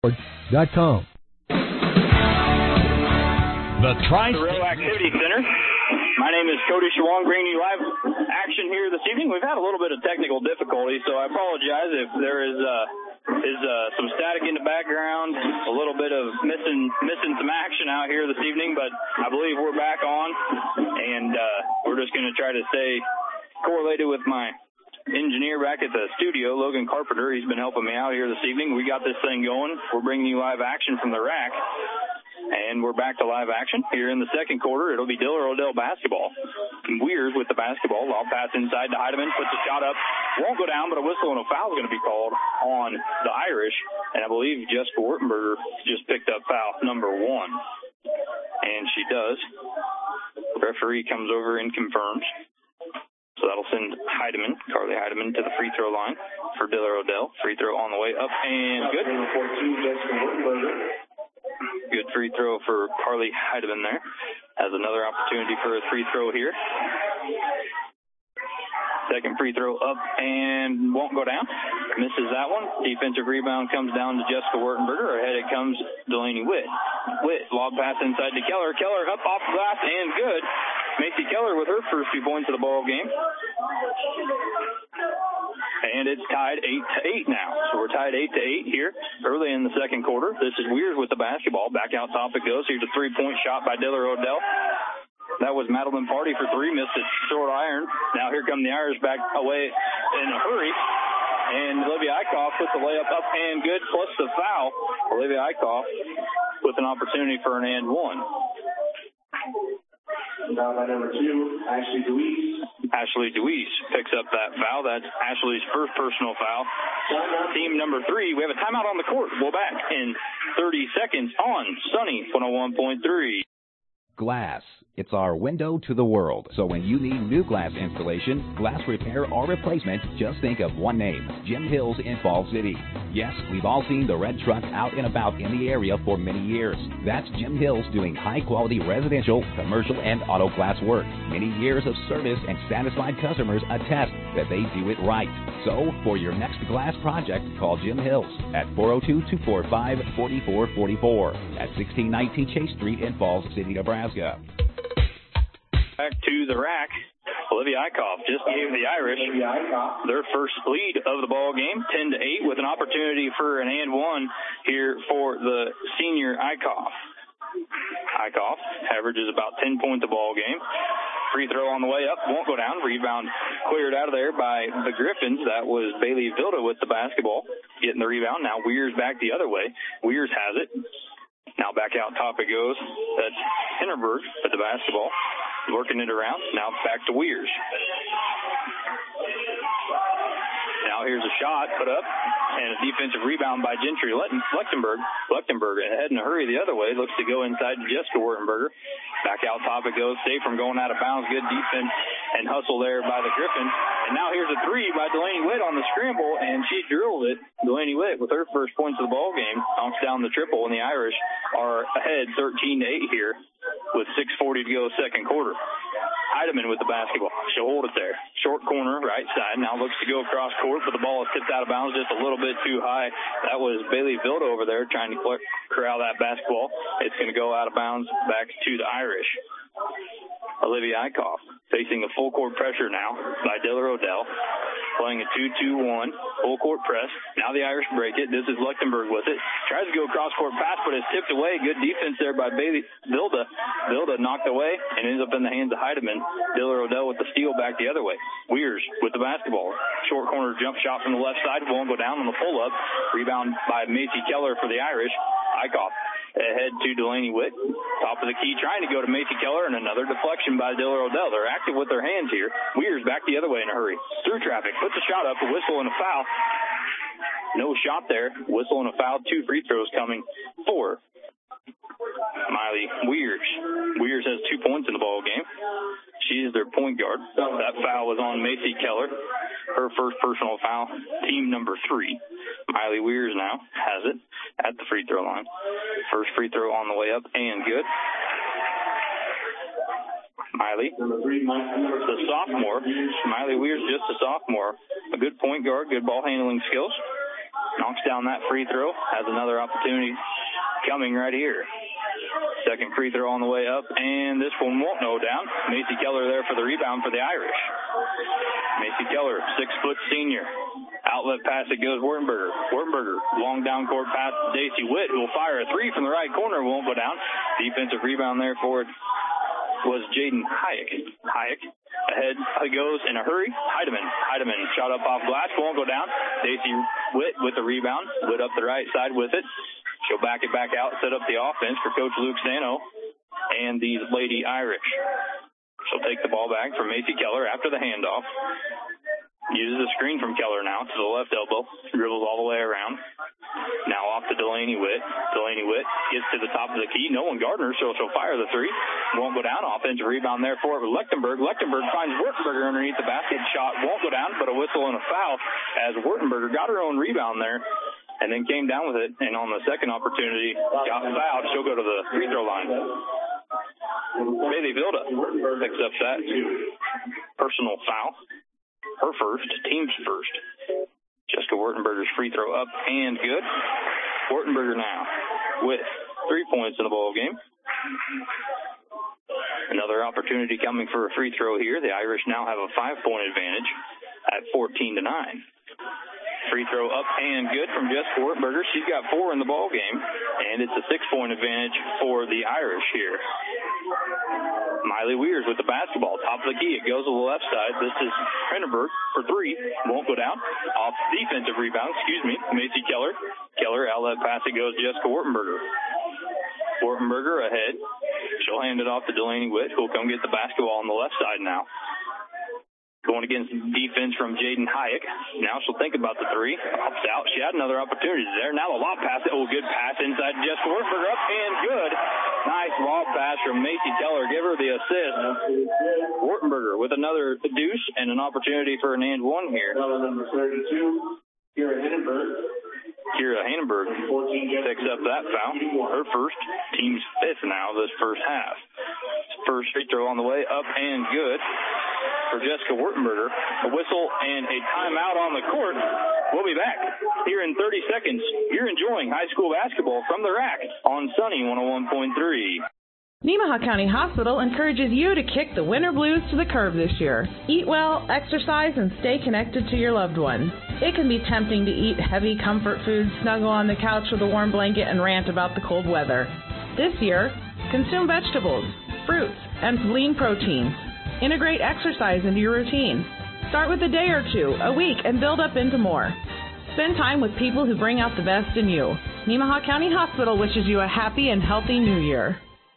The Rail Activity Center. My name is Cody Schwong, bringing you live action here this evening. We've had a little bit of technical difficulty, so I apologize if there is some static in the background, a little bit of missing some action out here this evening, but I believe we're back on, and we're just going to try to stay correlated with my engineer back at the studio, Logan Carpenter. He's been helping me out here this evening. We got this thing going. We're bringing you live action from the rack. And we're back to live action here in the second quarter. It'll be Diller Odell basketball. Weirs with the basketball. Lob pass inside to Heidemann. Puts a shot up. Won't go down, but a whistle and a foul is going to be called on the Irish. And I believe Jessica Wertenberger just picked up foul number 1. And she does. The referee comes over and confirms. So that'll send Heidemann, Carly Heidemann, to the free throw line for Diller Odell. Free throw on the way up and good. Good free throw for Carly Heidemann there. Has another opportunity for a free throw here. Second free throw up and won't go down. Misses that one. Defensive rebound comes down to Jessica Wertenberger. Ahead it comes Delaney Witt. Witt, lob pass inside to Keller. Keller up off the glass and good. Macy Keller with her first 2 points of the ball game. And it's tied 8-8 now. So we're tied 8-8 here early in the second quarter. This is Weirs with the basketball. Back out top it goes. Here's a 3-point shot by Diller Odell. That was Madeline Party for 3. Missed it short iron. Now here come the Irish back away in a hurry. And Olivia Eichhoff puts the layup up and good, plus the foul. Olivia Eichhoff with an opportunity for an and 1. Foul by number 2, Ashley Deweese. Ashley Deweese picks up that foul. That's Ashley's first personal foul. Team number 3, we have a timeout on the court. We'll back in 30 seconds on Sunny 101.3. Glass. It's our window to the world. So when you need new glass installation, glass repair, or replacement, just think of one name, Jim Hills in Falls City. Yes, we've all seen the red truck out and about in the area for many years. That's Jim Hills doing high-quality residential, commercial, and auto glass work. Many years of service and satisfied customers attest that they do it right. So for your next glass project, call Jim Hills at 402-245-4444 at 1619 Chase Street in Falls City, Nebraska. Back to the rack. Olivia Eichhoff just gave the Irish their first lead of the ball game, 10-8, with an opportunity for an and 1 here for the senior Eichhoff. Eichhoff averages about 10 points a ball game. Free throw on the way up, won't go down. Rebound cleared out of there by the Griffins. That was Bailey Vilda with the basketball, getting the rebound. Now Weirs back the other way. Weirs has it. Now back out top it goes. That's Hinterberg at the basketball. Working it around. Now back to Weirs. Now here's a shot put up and a defensive rebound by Gentry Lechtenberg. Lechtenberg ahead in a hurry the other way. Looks to go inside to Jessica Wertenberger. Back out top it goes. Safe from going out of bounds. Good defense and hustle there by the Griffins. And now here's a 3 by Delaney Witt on the scramble, and she drills it. Delaney Witt with her first points of the ball game. Knocks down the triple, and the Irish are ahead 13-8 here with 6:40 to go second quarter. Heidemann with the basketball. She'll hold it there. Short corner, right side. Now looks to go across court, but the ball is tipped out of bounds just a little bit too high. That was Bailey Vilda over there trying to corral that basketball. It's going to go out of bounds back to the Irish. Olivia Eichhoff facing the full court pressure now by Diller Odell. Playing a 2-2-1, full court press. Now the Irish break it. This is Lechtenberg with it. Tries to go cross court pass, but it's tipped away. Good defense there by Bailey Vilda. Vilda knocked away and ends up in the hands of Heidemann. Diller Odell with the steal back the other way. Weirs with the basketball. Short corner jump shot from the left side. Won't go down on the pull up. Rebound by Macy Keller for the Irish. Eichhoff ahead to Delaney Witt. Top of the key trying to go to Macy Keller, and another deflection by Diller Odell. They're active with their hands here. Weirs back the other way in a hurry. Through traffic. Puts a shot up. A whistle and a foul. No shot there. Whistle and a foul. 2 free throws coming for Miley Weirs. Weirs has 2 points in the ball game. She is their point guard. That foul was on Macy Keller. Her first personal foul. Team number 3. Miley Weirs now has it at the free throw line. First free throw on the way up and good. Miley, the sophomore. Miley Weirs just a sophomore. A good point guard, good ball handling skills. knocks down that free throw, has another opportunity coming right here. Second free throw on the way up, and this one won't go down. Macy Keller there for the rebound for the Irish. Macy Keller, 6-foot senior. Outlet pass, it goes Wurtenberger. Wurtenberger, long down court pass to Daisy Witt, who will fire a three from the right corner, won't go down. Defensive rebound there for it was Jaden Hayek. Hayek ahead goes in a hurry. Heidemann shot up off glass, won't go down. Daisy Witt with the rebound. Witt up the right side with it. She'll back it back out, set up the offense for Coach Luke Sano and these Lady Irish. She'll take the ball back from Macy Keller after the handoff. Uses a screen from Keller now to the left elbow. Dribbles all the way around. Now off to Delaney Witt. Delaney Witt gets to the top of the key. No one Gardner, so she'll fire the three. Won't go down. Offensive rebound there for it with Lechtenberg. Lechtenberg finds Wurtenberger underneath the basket. Shot won't go down, but a whistle and a foul as Wurtenberger got her own rebound there and then came down with it. And on the second opportunity, got fouled. She'll go to the free throw line. Bailey Vilda picks up that personal foul. Her first, team's first. Jessica Wurtenberger's free throw up and good. Wurtenberger now with 3 points in the ball game. Another opportunity coming for a free throw here. The Irish now have a 5-point advantage at 14-9. Free throw up and good from Jessica Wurtenberger. She's got 4 in the ball game, and it's a 6-point advantage for the Irish here. Miley Weirs with the basketball. Top of the key. It goes to the left side. This is Hindenburg for three. Won't go down. Off defensive rebound. Macy Keller. Keller outlet pass. It goes Jessica Wurtenberger. Wurtenberger ahead. She'll hand it off to Delaney Witt, who'll come get the basketball on the left side now. Going against defense from Jaden Hayek. Now she'll think about the three. Pops out. She had another opportunity there. Now the lob pass. Oh, good pass inside Jessica Wurtenberger. Up and good. Nice lob pass from Macy Keller. Give her the assist. Wurtenberger with another deuce and an opportunity for an and one here. Number 32, Kira Hindenburg picks up that foul. Her first, team's fifth now this first half. First free throw on the way, up and good for Jessica Wurtenberger. A whistle and a timeout on the court. We'll be back here in 30 seconds. You're enjoying high school basketball from the rack on Sunny 101.3. Nemaha County Hospital encourages you to kick the winter blues to the curb this year. Eat well, exercise, and stay connected to your loved ones. It can be tempting to eat heavy comfort foods, snuggle on the couch with a warm blanket, and rant about the cold weather. This year, consume vegetables, fruits, and lean proteins. Integrate exercise into your routine. Start with a day or two, a week, and build up into more. Spend time with people who bring out the best in you. Nemaha County Hospital wishes you a happy and healthy new year.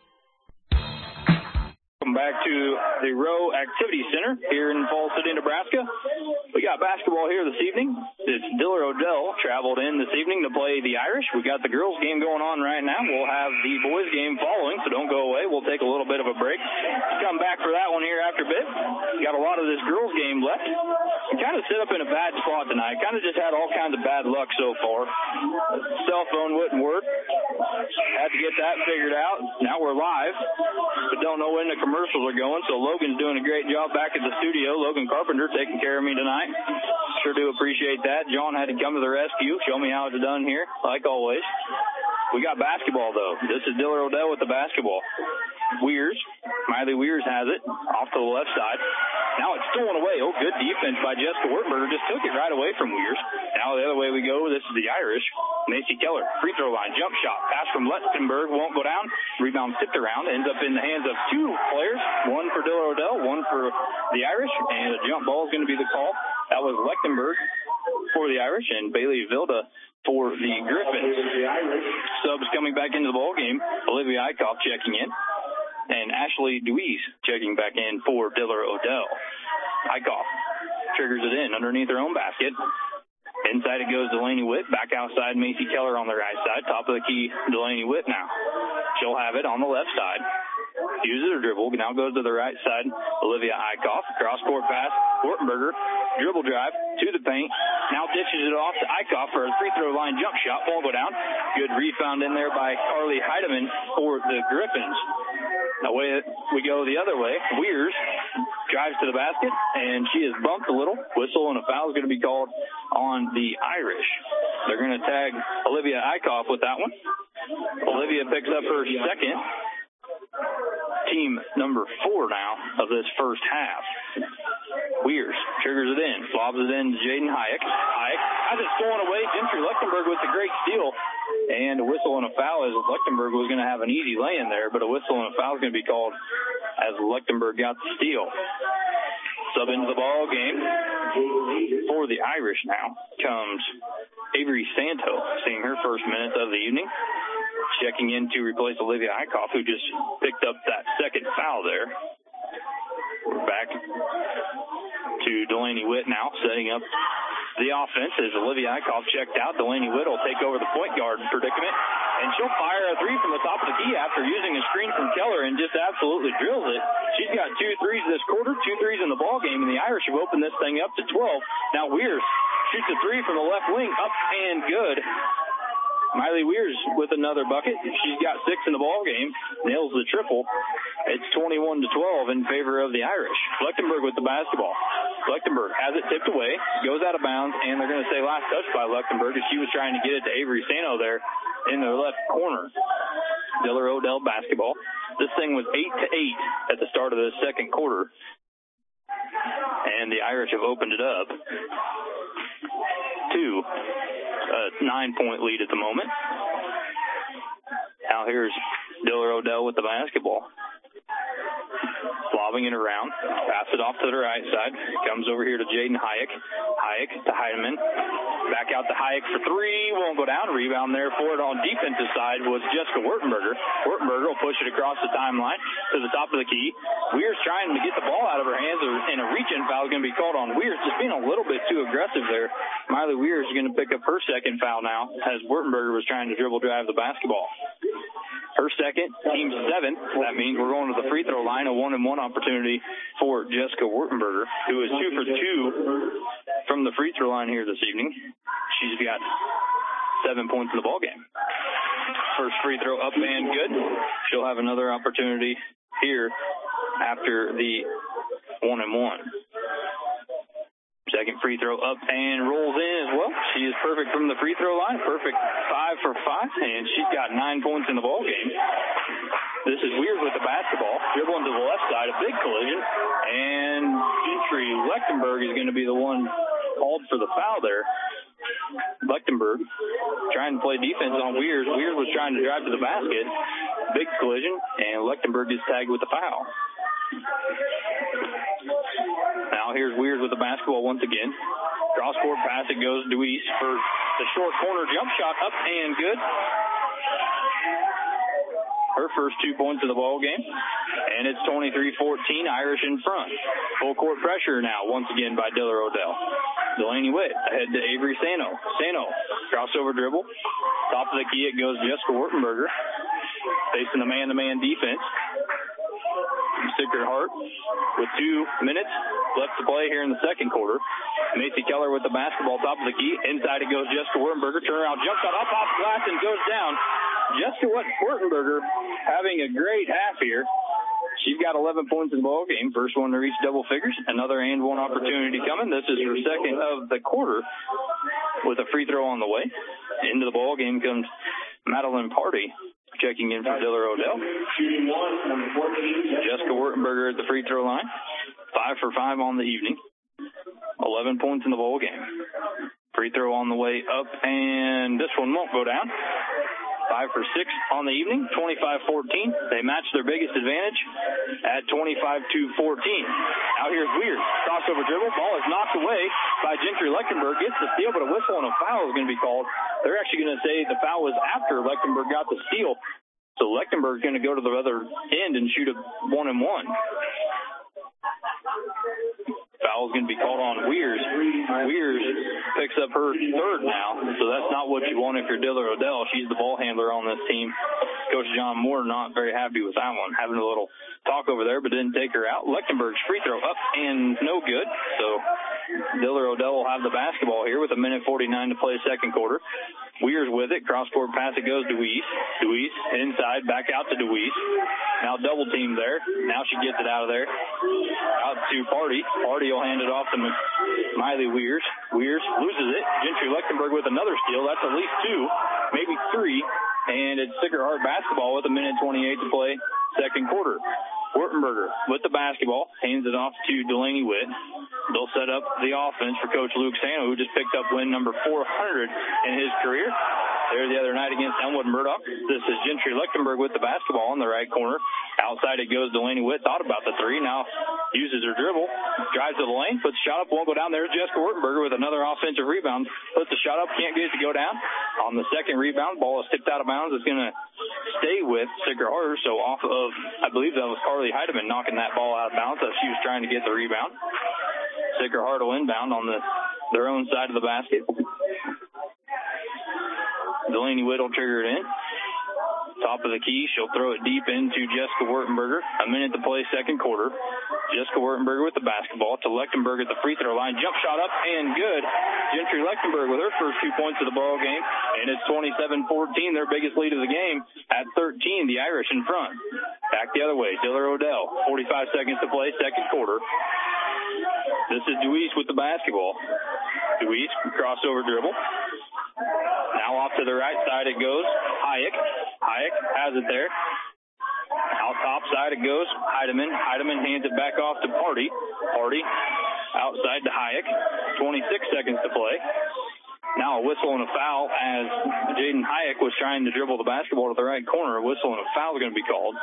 Welcome back to the Rowe Activity Center here in Falls City, Nebraska. We got basketball here this evening. It's Diller Odell traveled in this evening to play the Irish. We got the girls game going on right now. We'll have the boys game following, so don't go away. We'll take a little bit of a break. Come back for that one here after a bit. Got a lot of this girls game left. We kind of set up in a bad spot tonight. Kind of just had all kinds of bad luck so far. Cell phone wouldn't work. Had to get that figured out. Now we're live, but don't know when the commercials are going, so Logan's doing a great job back at the studio. Logan Carpenter taking care of me tonight. Sure do appreciate that. John had to come to the rescue, show me how it's done here, like always. We got basketball, though. This is Diller Odell with the basketball. Weirs, Miley Weirs has it off to the left side. Now it's stolen away. Oh, good defense by Jessica Wurtenberger. Just took it right away from Weirs. Now the other way we go. This is the Irish. Macy Keller, free throw line, jump shot. Pass from Lechtenberg, won't go down. Rebound tipped around. Ends up in the hands of two players. One for Diller Odell, one for the Irish. And a jump ball is going to be the call. That was Lechtenberg for the Irish and Bailey Vilda for the Griffins. Subs coming back into the ball game. Olivia Eichhoff checking in. And Ashley Deweese checking back in for Diller Odell. Eichhoff triggers it in underneath her own basket. Inside it goes Delaney Witt. Back outside Macy Keller on the right side. Top of the key, Delaney Witt now. She'll have it on the left side. Uses her dribble. Now goes to the right side. Olivia Eichhoff. Cross-court pass. Wurtenberger. Dribble drive to the paint. Now ditches it off to Eichhoff for a free throw line jump shot. Ball go down. Good rebound in there by Carly Heidemann for the Griffins. Away we go the other way. Weirs drives to the basket, and she is bumped a little. Whistle and a foul is going to be called on the Irish. They're going to tag Olivia Eichhoff with that one. Olivia picks up her second. Team number 4 now of this first half. Weirs triggers it in, lobs it in to Jaden Hayek. Hayek has it stolen away. Gentry Lechtenberg with a great steal. And a whistle and a foul, as Lechtenberg was going to have an easy lay-in there, but a whistle and a foul is going to be called as Lechtenberg got the steal. Sub into the ball game for the Irish now comes Avery Santo, seeing her first minutes of the evening. Checking in to replace Olivia Eichhoff, who just picked up that second foul there. We're back to Delaney Witt now, setting up the offense as Olivia Eichhoff checked out. Delaney Witt will take over the point guard predicament, and she'll fire a three from the top of the key after using a screen from Keller and just absolutely drills it. She's got 2 threes this quarter, 2 threes in the ball game, and the Irish have opened this thing up to 12. Now Weirs shoots a three from the left wing, up and good. Miley Weirs with another bucket. She's got 6 in the ball game, nails the triple. It's 21-12 in favor of the Irish. Lechtenberg with the basketball. Lechtenberg has it tipped away, goes out of bounds, and they're going to say last touch by Lechtenberg as she was trying to get it to Avery Sano there in the left corner. Diller Odell basketball. This thing was 8-8 at the start of the second quarter, and the Irish have opened it up to a 9-point lead at the moment. Now here's Diller Odell with the basketball. Lobbing it around. Pass it off to the right side. Comes over here to Jaden Hayek. Hayek to Heidemann. Back out to Hayek for 3. Won't go down. Rebound there for it on defensive side was Jessica Wurtenberger. Wurtenberger will push it across the timeline to the top of the key. Weir's trying to get the ball out of her hands, and a reach-in foul is going to be called on Weirs. Just being a little bit too aggressive there. Miley Weirs is going to pick up her second foul now as Wurtenberger was trying to dribble drive the basketball. Her second, team 7th. That means we're going to the free throw line, a 1-and-1 opportunity for Jessica Wurtenberger, who is 2 for 2 from the free throw line here this evening. She's got 7 points in the ball game. First free throw up and good. She'll have another opportunity here after the 1-and-1. Second free throw up and rolls in as well. She is perfect from the free throw line. Perfect 5 for 5, and she's got 9 points in the ball game. This is Weirs with the basketball. Dribbling to the left side, a big collision, and Gentry Lechtenberg is going to be the one called for the foul there. Lechtenberg trying to play defense on Weirs. Weirs was trying to drive to the basket. Big collision, and Lechtenberg is tagged with the foul. Now here's Weirs with the basketball once again. Cross-court pass, it goes to East for the short corner jump shot, up and good. Her first 2 points of the ball game, and it's 23-14, Irish in front. Full court pressure now, once again by Diller Odell. Delaney Witt ahead to Avery Sano. Sano, crossover dribble. Top of the key, it goes Jessica Wurtenberger. Facing the man-to-man defense. Sacred Heart with 2 minutes left to play here in the second quarter. Macy Keller with the basketball, top of the key. Inside it goes Jessica Wurtenberger. Turnaround jump shot up off the glass and goes down. Jessica Wurtenberger having a great half here. She's got 11 points in the ball game. First one to reach double figures. Another and one opportunity coming. This is her second of the quarter with a free throw on the way. Into the ball game comes Madeline Party. Checking in for Diller Odell. Shooting 1, number 14. Jessica Wurtenberger at the free throw line. 5 for 5 on the evening. 11 points in the ball game. Free throw on the way up, and this one won't go down. 5 for 6 on the evening. 25-14. They match their biggest advantage at 25-14. Out here's Weirs. Crossover dribble. Ball is knocked away by Gentry Lechtenberg. Gets the steal, but a whistle and a foul is going to be called. They're actually going to say the foul was after Lechtenberg got the steal. So Lechtenberg's going to go to the other end and shoot a 1-and-1. Foul is going to be called on Weirs. Weirs picks up her third now, so that's not what you want if you're Diller Odell. She's the ball handler on this team. Coach John Moore not very happy with that one. Having a little talk over there, but didn't take her out. Lechtenberg's free throw up and no good. So Diller Odell will have the basketball here with 1:49 to play second quarter. Weir's with it. Cross-court pass, it goes to Deweese. Deweese inside, back out to Deweese. Now double team there. Now she gets it out of there. Out to Party. Party will hand it off to Miley Weirs. Weirs loses it. Gentry-Lechtenberg with another steal. That's at least 2, maybe 3. And it's Sacred Heart basketball with 1:28 to play, second quarter. Wurtenberger with the basketball, hands it off to Delaney Witt. They'll set up the offense for Coach Luke Sano, who just picked up win number 400 in his career. There the other night against Elmwood Murdoch. This is Gentry-Lechtenberg with the basketball in the right corner. Outside it goes. Delaney Witt thought about the 3. Now uses her dribble. Drives to the lane. Puts the shot up. Won't go down. There's Jessica Wurtenberger with another offensive rebound. Puts the shot up. Can't get it to go down. On the second rebound, ball is tipped out of bounds. It's going to stay with Sacred Heart. So off of, I believe that was Carly Heidemann knocking that ball out of bounds as she was trying to get the rebound. Sacred Heart will inbound on their own side of the basket. Delaney Witt will trigger it in. Top of the key, she'll throw it deep into Jessica Wurtenberger. 1 minute to play, second quarter. Jessica Wurtenberger with the basketball to Lechtenberg at the free throw line. Jump shot up and good. Gentry-Lechtenberg with her first 2 points of the ball game. And it's 27-14, their biggest lead of the game. At 13, the Irish in front. Back the other way, Diller Odell. 45 seconds to play, second quarter. This is Deweese with the basketball. Deweese, crossover dribble. Now off to the right side it goes. Hayek has it there. Out top side it goes. Heidemann hands it back off to Party. Party outside to Hayek. 26 seconds to play. Now a whistle and a foul as Jaden Hayek was trying to dribble the basketball to the right corner. A whistle and a foul is going to be called.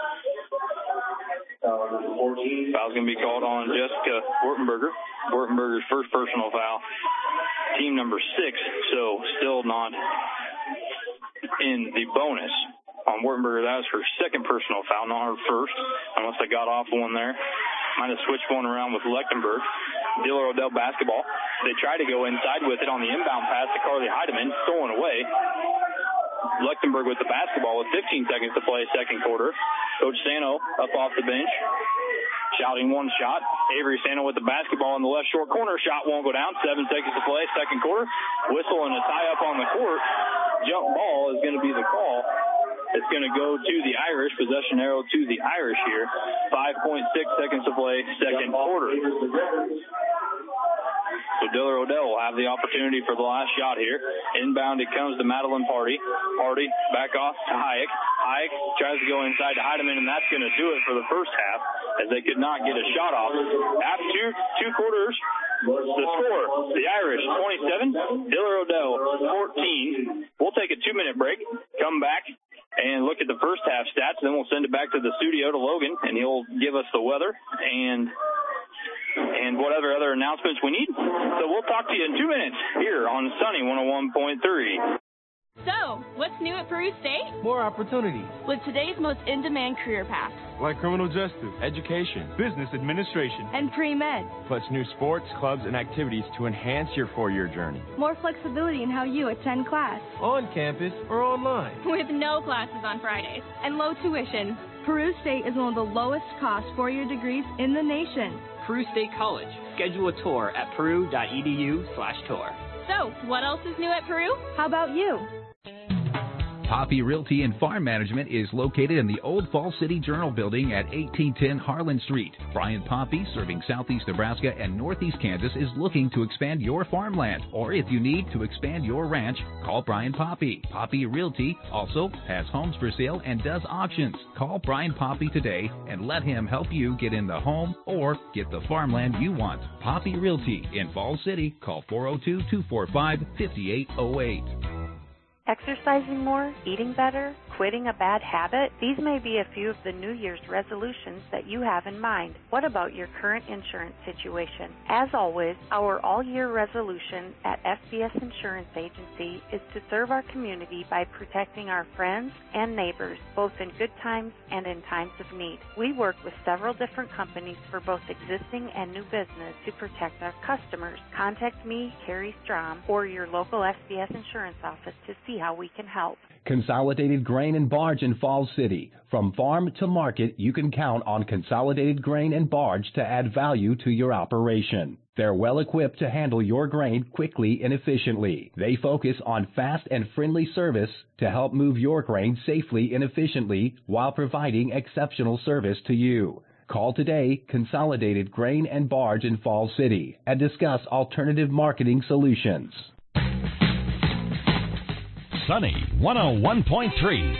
Foul's going to be called on Jessica Wurtenberger. Wurtenberger's first personal foul. Team number 6, so still not in the bonus. On Wurtenberger, that was her second personal foul, not her first, unless they got off one there. Might have switched one around with Lechtenberg. Diller Odell basketball. They try to go inside with it on the inbound pass to Carly Heidemann, stolen away. Lechtenberg with the basketball with 15 seconds to play, second quarter. Coach Sano up off the bench, shouting one shot. Avery Sano with the basketball in the left short corner. Shot won't go down. 7 seconds to play, second quarter. Whistle and a tie-up on the court. Jump ball is going to be the call. It's going to go to the Irish. Possession arrow to the Irish here. 5.6 seconds to play, second quarter. So Diller Odell will have the opportunity for the last shot here. Inbound it comes to Madeline Party. Party back off to Hayek. Hayek tries to go inside to Heidemann, and that's going to do it for the first half as they could not get a shot off. After two quarters, the score, the Irish 27, Diller Odell 14. We'll take a 2-minute break, come back, and look at the first half stats. Then we'll send it back to the studio to Logan, and he'll give us the weather and whatever other announcements we need. So we'll talk to you in 2 minutes here on Sunny 101.3. So, what's new at Peru State? More opportunities. With today's most in-demand career paths. Like criminal justice, education, business administration, and pre-med. Plus new sports, clubs, and activities to enhance your 4-year journey. More flexibility in how you attend class. On campus or online. With no classes on Fridays. And low tuition. Peru State is one of the lowest cost 4-year degrees in the nation. Peru State College. Schedule a tour at peru.edu/tour. So, what else is new at Peru? How about you? Poppy Realty and Farm Management is located in the Old Falls City Journal Building at 1810 Harlan Street. Brian Poppy, serving southeast Nebraska and northeast Kansas, is looking to expand your farmland. Or if you need to expand your ranch, call Brian Poppy. Poppy Realty also has homes for sale and does auctions. Call Brian Poppy today and let him help you get in the home or get the farmland you want. Poppy Realty in Falls City. Call 402-245-5808. Exercising more, eating better, quitting a bad habit? These may be a few of the New Year's resolutions that you have in mind. What about your current insurance situation? As always, our all-year resolution at FBS Insurance Agency is to serve our community by protecting our friends and neighbors, both in good times and in times of need. We work with several different companies for both existing and new business to protect our customers. Contact me, Carrie Strom, or your local FBS Insurance office to see how we can help. Consolidated Grain and Barge in Falls City. From farm to market, you can count on Consolidated Grain and Barge to add value to your operation. They're well equipped to handle your grain quickly and efficiently. They focus on fast and friendly service to help move your grain safely and efficiently while providing exceptional service to you. Call today, Consolidated Grain and Barge in Falls City, and discuss alternative marketing solutions. Sunny 101.3.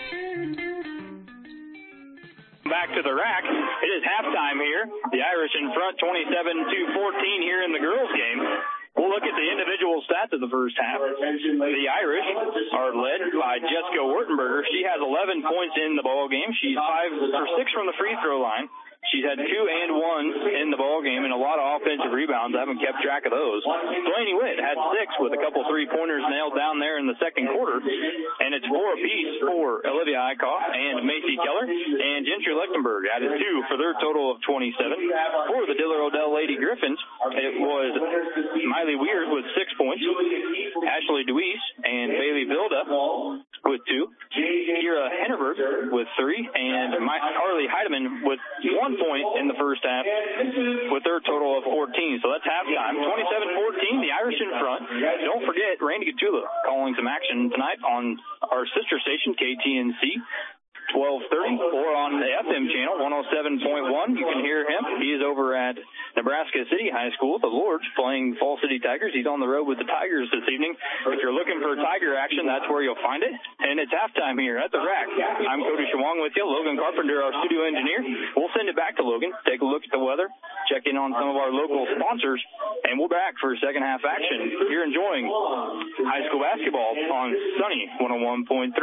Back to the rack. It is halftime here. The Irish in front 27-14 here in the girls' game. We'll look at the individual stats of the first half. The Irish are led by Jessica Wurtenberger. She has 11 points in the ball game. She's 5 for 6 from the free throw line. She's had 2 and 1 in the ball game and a lot of offensive rebounds. I haven't kept track of those. Delaney Witt had 6 with a couple three-pointers nailed down there in the second quarter. And it's 4 apiece for Olivia Eichhoff and Macy Keller. And Gentry Lechtenberg added 2 for their total of 27. For the Diller Odell Lady Griffins, it was Miley Weir with 6 points. Ashley Deweese and Bailey Bilda with 2. Kira Hennerberg with 3. And Harley Heidemann with 1 point in the first half with their total of 14. So that's halftime. 27-14, the Irish in front. Don't forget, Randy Gatula calling some action tonight on our sister station, KTNC. 1230 or on the FM channel 107.1. You can hear him. He is over at Nebraska City High School, the Lords, playing Fall City Tigers. He's on the road with the Tigers this evening. If you're looking for Tiger action, that's where you'll find it. And it's halftime here at the rack. I'm Cody Schwang with you. Logan Carpenter, our studio engineer. We'll send it back to Logan, take a look at the weather, check in on some of our local sponsors, and we're back for second half action. You're enjoying high school basketball on Sunny 101.3.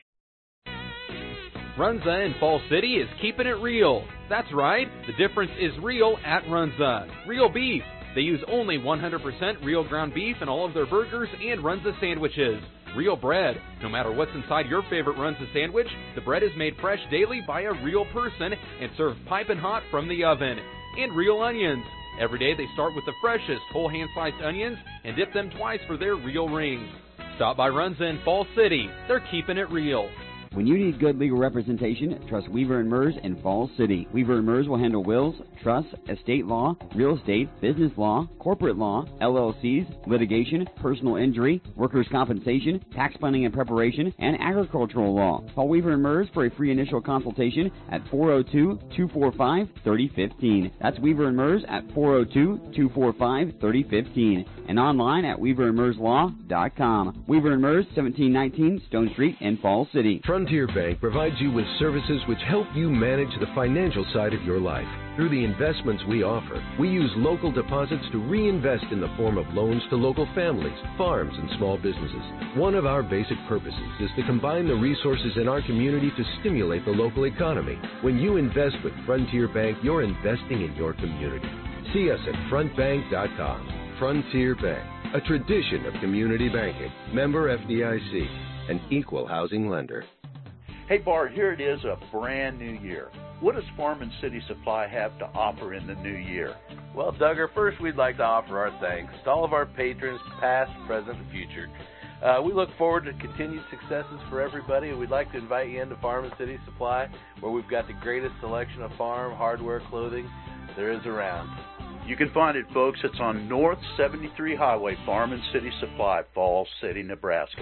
Runza in Fall City is keeping it real. That's right, the difference is real at Runza. Real beef. They use only 100% real ground beef in all of their burgers and Runza sandwiches. Real bread. No matter what's inside your favorite Runza sandwich, the bread is made fresh daily by a real person and served piping hot from the oven. And real onions. Every day they start with the freshest whole hand-sliced onions and dip them twice for their real rings. Stop by Runza in Fall City. They're keeping it real. When you need good legal representation, trust Weaver & Mers in Falls City. Weaver & Mers will handle wills, trusts, estate law, real estate, business law, corporate law, LLCs, litigation, personal injury, workers' compensation, tax planning and preparation, and agricultural law. Call Weaver & Mers for a free initial consultation at 402-245-3015. That's Weaver & Mers at 402-245-3015 and online at weaverandmerslaw.com. Weaver & Mers, 1719 Stone Street in Falls City. Frontier Bank provides you with services which help you manage the financial side of your life. Through the investments we offer, we use local deposits to reinvest in the form of loans to local families, farms, and small businesses. One of our basic purposes is to combine the resources in our community to stimulate the local economy. When you invest with Frontier Bank, you're investing in your community. See us at frontbank.com. Frontier Bank, a tradition of community banking. Member FDIC, an equal housing lender. Hey Bart, here it is, a brand new year. What does Farm and City Supply have to offer in the new year? Well, Duggar, first we'd like to offer our thanks to all of our patrons, past, present, and future. We look forward to continued successes for everybody, and we'd like to invite you into Farm and City Supply, where we've got the greatest selection of farm, hardware, clothing there is around. You can find it, folks. It's on North 73 Highway, Farm and City Supply, Falls City, Nebraska.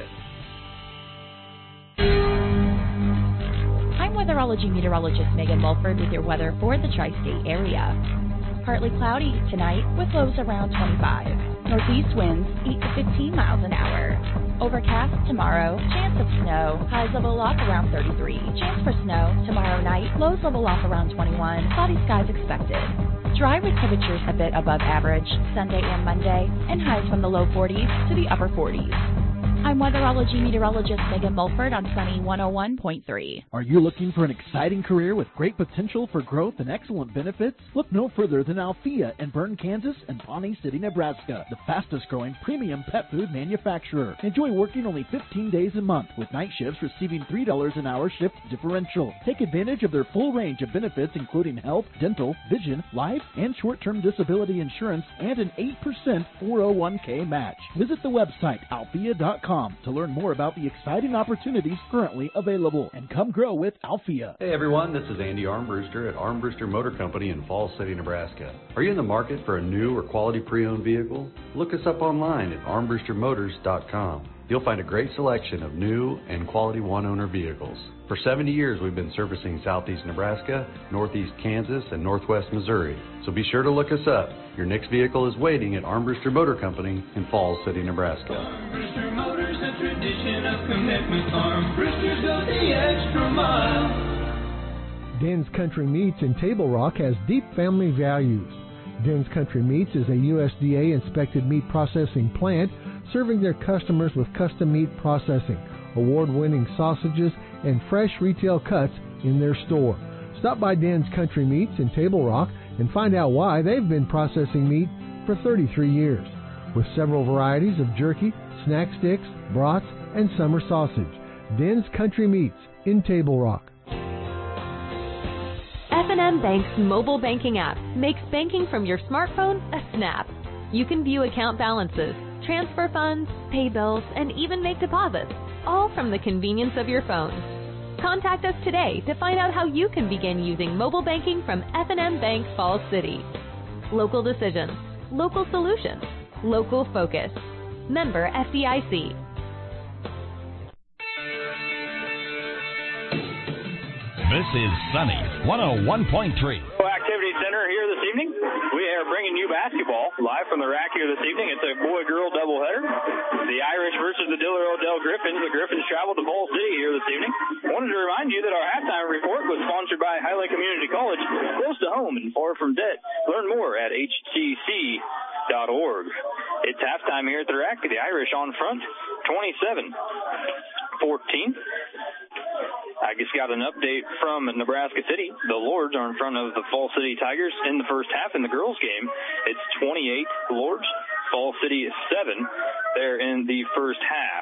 I'm weatherology meteorologist Megan Mulford with your weather for the tri-state area. Partly cloudy tonight with lows around 25. Northeast winds 8 to 15 miles an hour. Overcast tomorrow, chance of snow, highs level off around 33. Chance for snow tomorrow night, lows level off around 21. Cloudy skies expected. Dry with temperatures a bit above average Sunday and Monday, and highs from the low 40s to the upper 40s. I'm weatherology meteorologist Megan Mulford on Sunny 101.3. Are you looking for an exciting career with great potential for growth and excellent benefits? Look no further than Althea in Bern, Kansas and Pawnee City, Nebraska, the fastest growing premium pet food manufacturer. Enjoy working only 15 days a month with night shifts receiving $3 an hour shift differential. Take advantage of their full range of benefits including health, dental, vision, life, and short-term disability insurance and an 8% 401k match. Visit the website althea.com AlphiaFarmers.com to learn more about the exciting opportunities currently available and come grow with Alphia. Hey everyone, this is Andy Armbruster at Armbruster Motor Company in Falls City, Nebraska. Are you in the market for a new or quality pre-owned vehicle? Look us up online at armbrustermotors.com. You'll find a great selection of new and quality one-owner vehicles. For 70 years, we've been servicing Southeast Nebraska, Northeast Kansas, and Northwest Missouri. So be sure to look us up. Your next vehicle is waiting at Armbruster Motor Company in Falls City, Nebraska. Armbruster Motors, a tradition of commitment. Armbruster goes the extra mile. Den's Country Meats in Table Rock has deep family values. Den's Country Meats is a USDA-inspected meat processing plant serving their customers with custom meat processing, award-winning sausages, and fresh retail cuts in their store. Stop by Den's Country Meats in Table Rock and find out why they've been processing meat for 33 years. With several varieties of jerky, snack sticks, brats, and summer sausage. Den's Country Meats in Table Rock. F&M Bank's mobile banking app makes banking from your smartphone a snap. You can view account balances, transfer funds, pay bills, and even make deposits, all from the convenience of your phone. Contact us today to find out how you can begin using mobile banking from F&M Bank Falls City. Local decisions, local solutions, local focus. Member FDIC. This is Sunny 101.3. Activity Center here this evening. We are bringing you basketball live from the rack here this evening. It's a boy-girl doubleheader. The Irish versus the Diller Odell Griffins. The Griffins traveled to Falls City here this evening. Wanted to remind you that our halftime report was sponsored by Highlight Community College, close to home and far from debt. Learn more at hcc.org. It's halftime here at the rack. The Irish on front, 27-14. I just got an update from Nebraska City. The Lords are in front of the Falls City Tigers in the first half. In the girls' game, it's 28 Lords, Falls City is 7 there in the first half.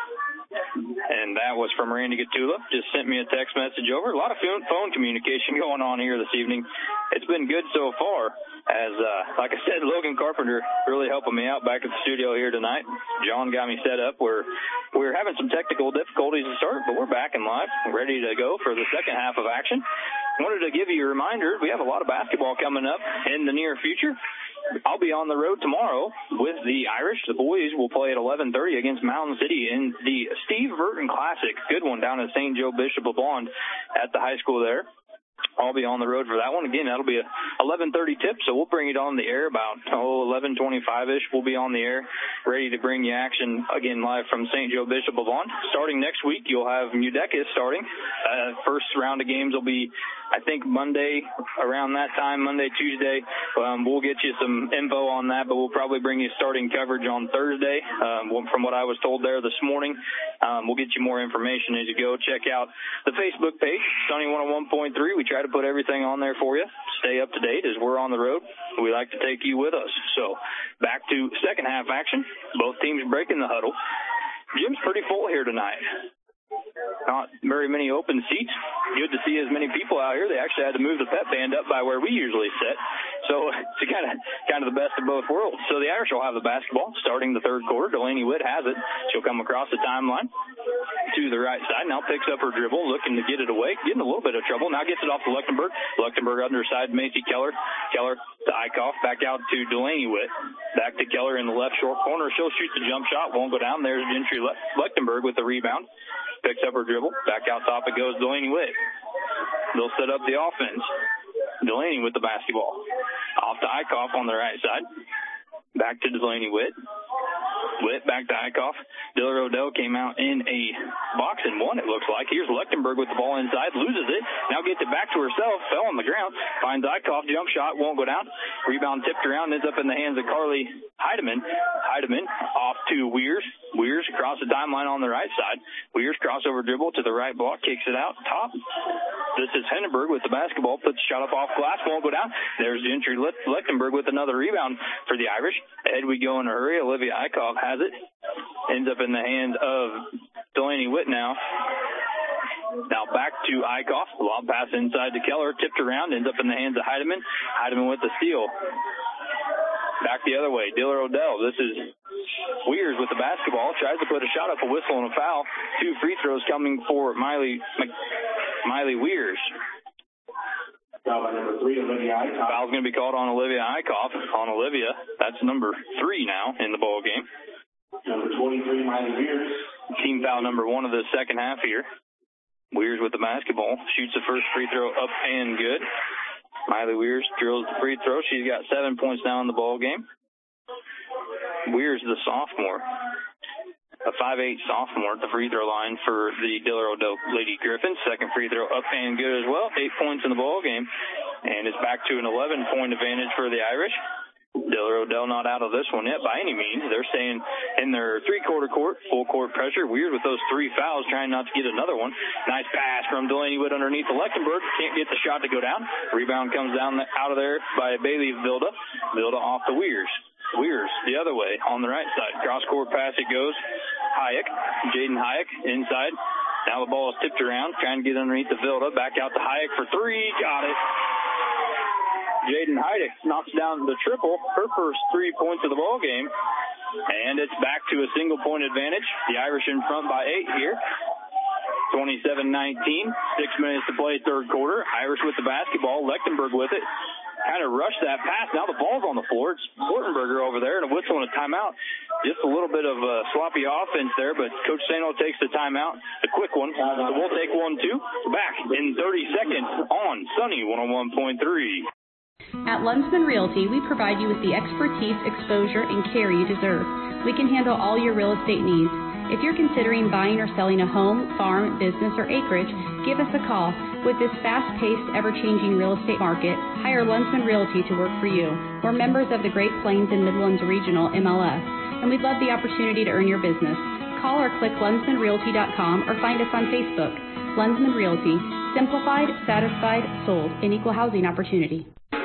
And that was from Randy Gatula. Just sent me a text message over. A lot of phone communication going on here this evening. It's been good so far. As, like I said, Logan Carpenter really helping me out back at the studio here tonight. John got me set up. We're having some technical difficulties to start, but we're back and live, ready to go for the second half of action. Wanted to give you a reminder, we have a lot of basketball coming up in the near future. I'll be on the road tomorrow with the Irish. The boys will play at 11:30 against Mountain City in the Steve Burton Classic. Good one down at St. Joe Bishop of Bond at the high school there. I'll be on the road for that one. Again, that'll be a 11:30 tip, so we'll bring it on the air about 11:25-ish. We'll be on the air, ready to bring you action again live from St. Joe Bishop of Bond. Starting next week, you'll have Mudecas starting. First round of games will be, I think, Monday, around that time, Monday, Tuesday. We'll get you some info on that, but we'll probably bring you starting coverage on Thursday. From what I was told there this morning, we'll get you more information as you go. Check out the Facebook page, Sunny 101.3. We try to put everything on there for you. Stay up to date as we're on the road. We like to take you with us. So back to second half action. Both teams breaking the huddle. Gym's pretty full here tonight. Not very many open seats. Good to see as many people out here. They actually had to move the pep band up by where we usually sit. So it's kind of the best of both worlds. So the Irish will have the basketball starting the third quarter. Delaney Witt has it. She'll come across the timeline to the right side. Now picks up her dribble, looking to get it away. Getting a little bit of trouble. Now gets it off to Lechtenberg. Lechtenberg underside Macy Keller. Keller to Eichhoff. Back out to Delaney Witt. Back to Keller in the left short corner. She'll shoot the jump shot. Won't go down. There's Gentry Lechtenberg with the rebound. Picks up her dribble. Back out top it goes Delaney Witt. They'll set up the offense. Delaney with the basketball. Off to Eichhoff on the right side. Back to Delaney Witt. Witt back to Eichhoff. Diller Odell came out in a box and one, it looks like. Here's Lechtenberg with the ball inside. Loses it. Now gets it back to herself. Fell on the ground. Finds Eichhoff. Jump shot. Won't go down. Rebound tipped around. Ends up in the hands of Carly Heidemann. Heidemann off to Weirs. Weirs across the timeline on the right side. Weirs crossover dribble to the right block. Kicks it out top. This is Henneberg with the basketball. Puts the shot up off glass. Won't go down. There's Gentry Lechtenberg with another rebound for the Irish. Ahead we go in a hurry. Olivia Eichhoff has it. Ends up in the hands of Delaney Witt now. Now back to Eichhoff. Lob pass inside to Keller. Tipped around. Ends up in the hands of Heidemann. Heidemann with the steal. Back the other way. Diller Odell. This is Weers with the basketball, tries to put a shot up, a whistle and a foul. 2 free throws coming for Miley Weers. Foul by number 3, Olivia Eichhoff. Foul's going to be called on Olivia Eichhoff. On Olivia, that's number 3 now in the ball game. Number 23, Miley Weers. Team foul number 1 of the second half here. Weers with the basketball, shoots the first free throw up and good. Miley Weers drills the free throw. She's got 7 points now in the ball game. Weers, the sophomore, a 5'8" sophomore at the free throw line for the Diller Odell Lady Griffins. Second free throw up and good as well. 8 points in the ball game, and it's back to an 11-point advantage for the Irish. Diller Odell not out of this one yet by any means. They're staying in their three-quarter court, full court pressure. Weird with those 3 fouls, trying not to get another one. Nice pass from Delaney Wood underneath the Lechtenberg. Can't get the shot to go down. Rebound comes down out of there by Bailey Vilda. Vilda off to Weers. Weers the other way on the right side. Cross-court pass it goes. Hayek, Jaden Hayek inside. Now the ball is tipped around, trying to get underneath the Vilda. Back out to Hayek for 3. Got it. Jaden Heidick knocks down the triple, her first 3 points of the ball game, and it's back to a single-point advantage. The Irish in front by 8 here. 27-19, 6 minutes to play third quarter. Irish with the basketball, Lechtenberg with it. Kind of rushed that pass. Now the ball's on the floor. It's Ortenberger over there and a whistle and a timeout. Just a little bit of sloppy offense there, but Coach Sano takes the timeout, the quick one. So we'll take 1-2. Back in 30 seconds on Sunny 101.3. At Lunsman Realty, we provide you with the expertise, exposure, and care you deserve. We can handle all your real estate needs. If you're considering buying or selling a home, farm, business, or acreage, give us a call. With this fast-paced, ever-changing real estate market, hire Lunsman Realty to work for you. We're members of the Great Plains and Midlands Regional MLS, and we'd love the opportunity to earn your business. Call or click lunsmanrealty.com or find us on Facebook. Lunsman Realty. Simplified, satisfied, sold. An equal housing opportunity.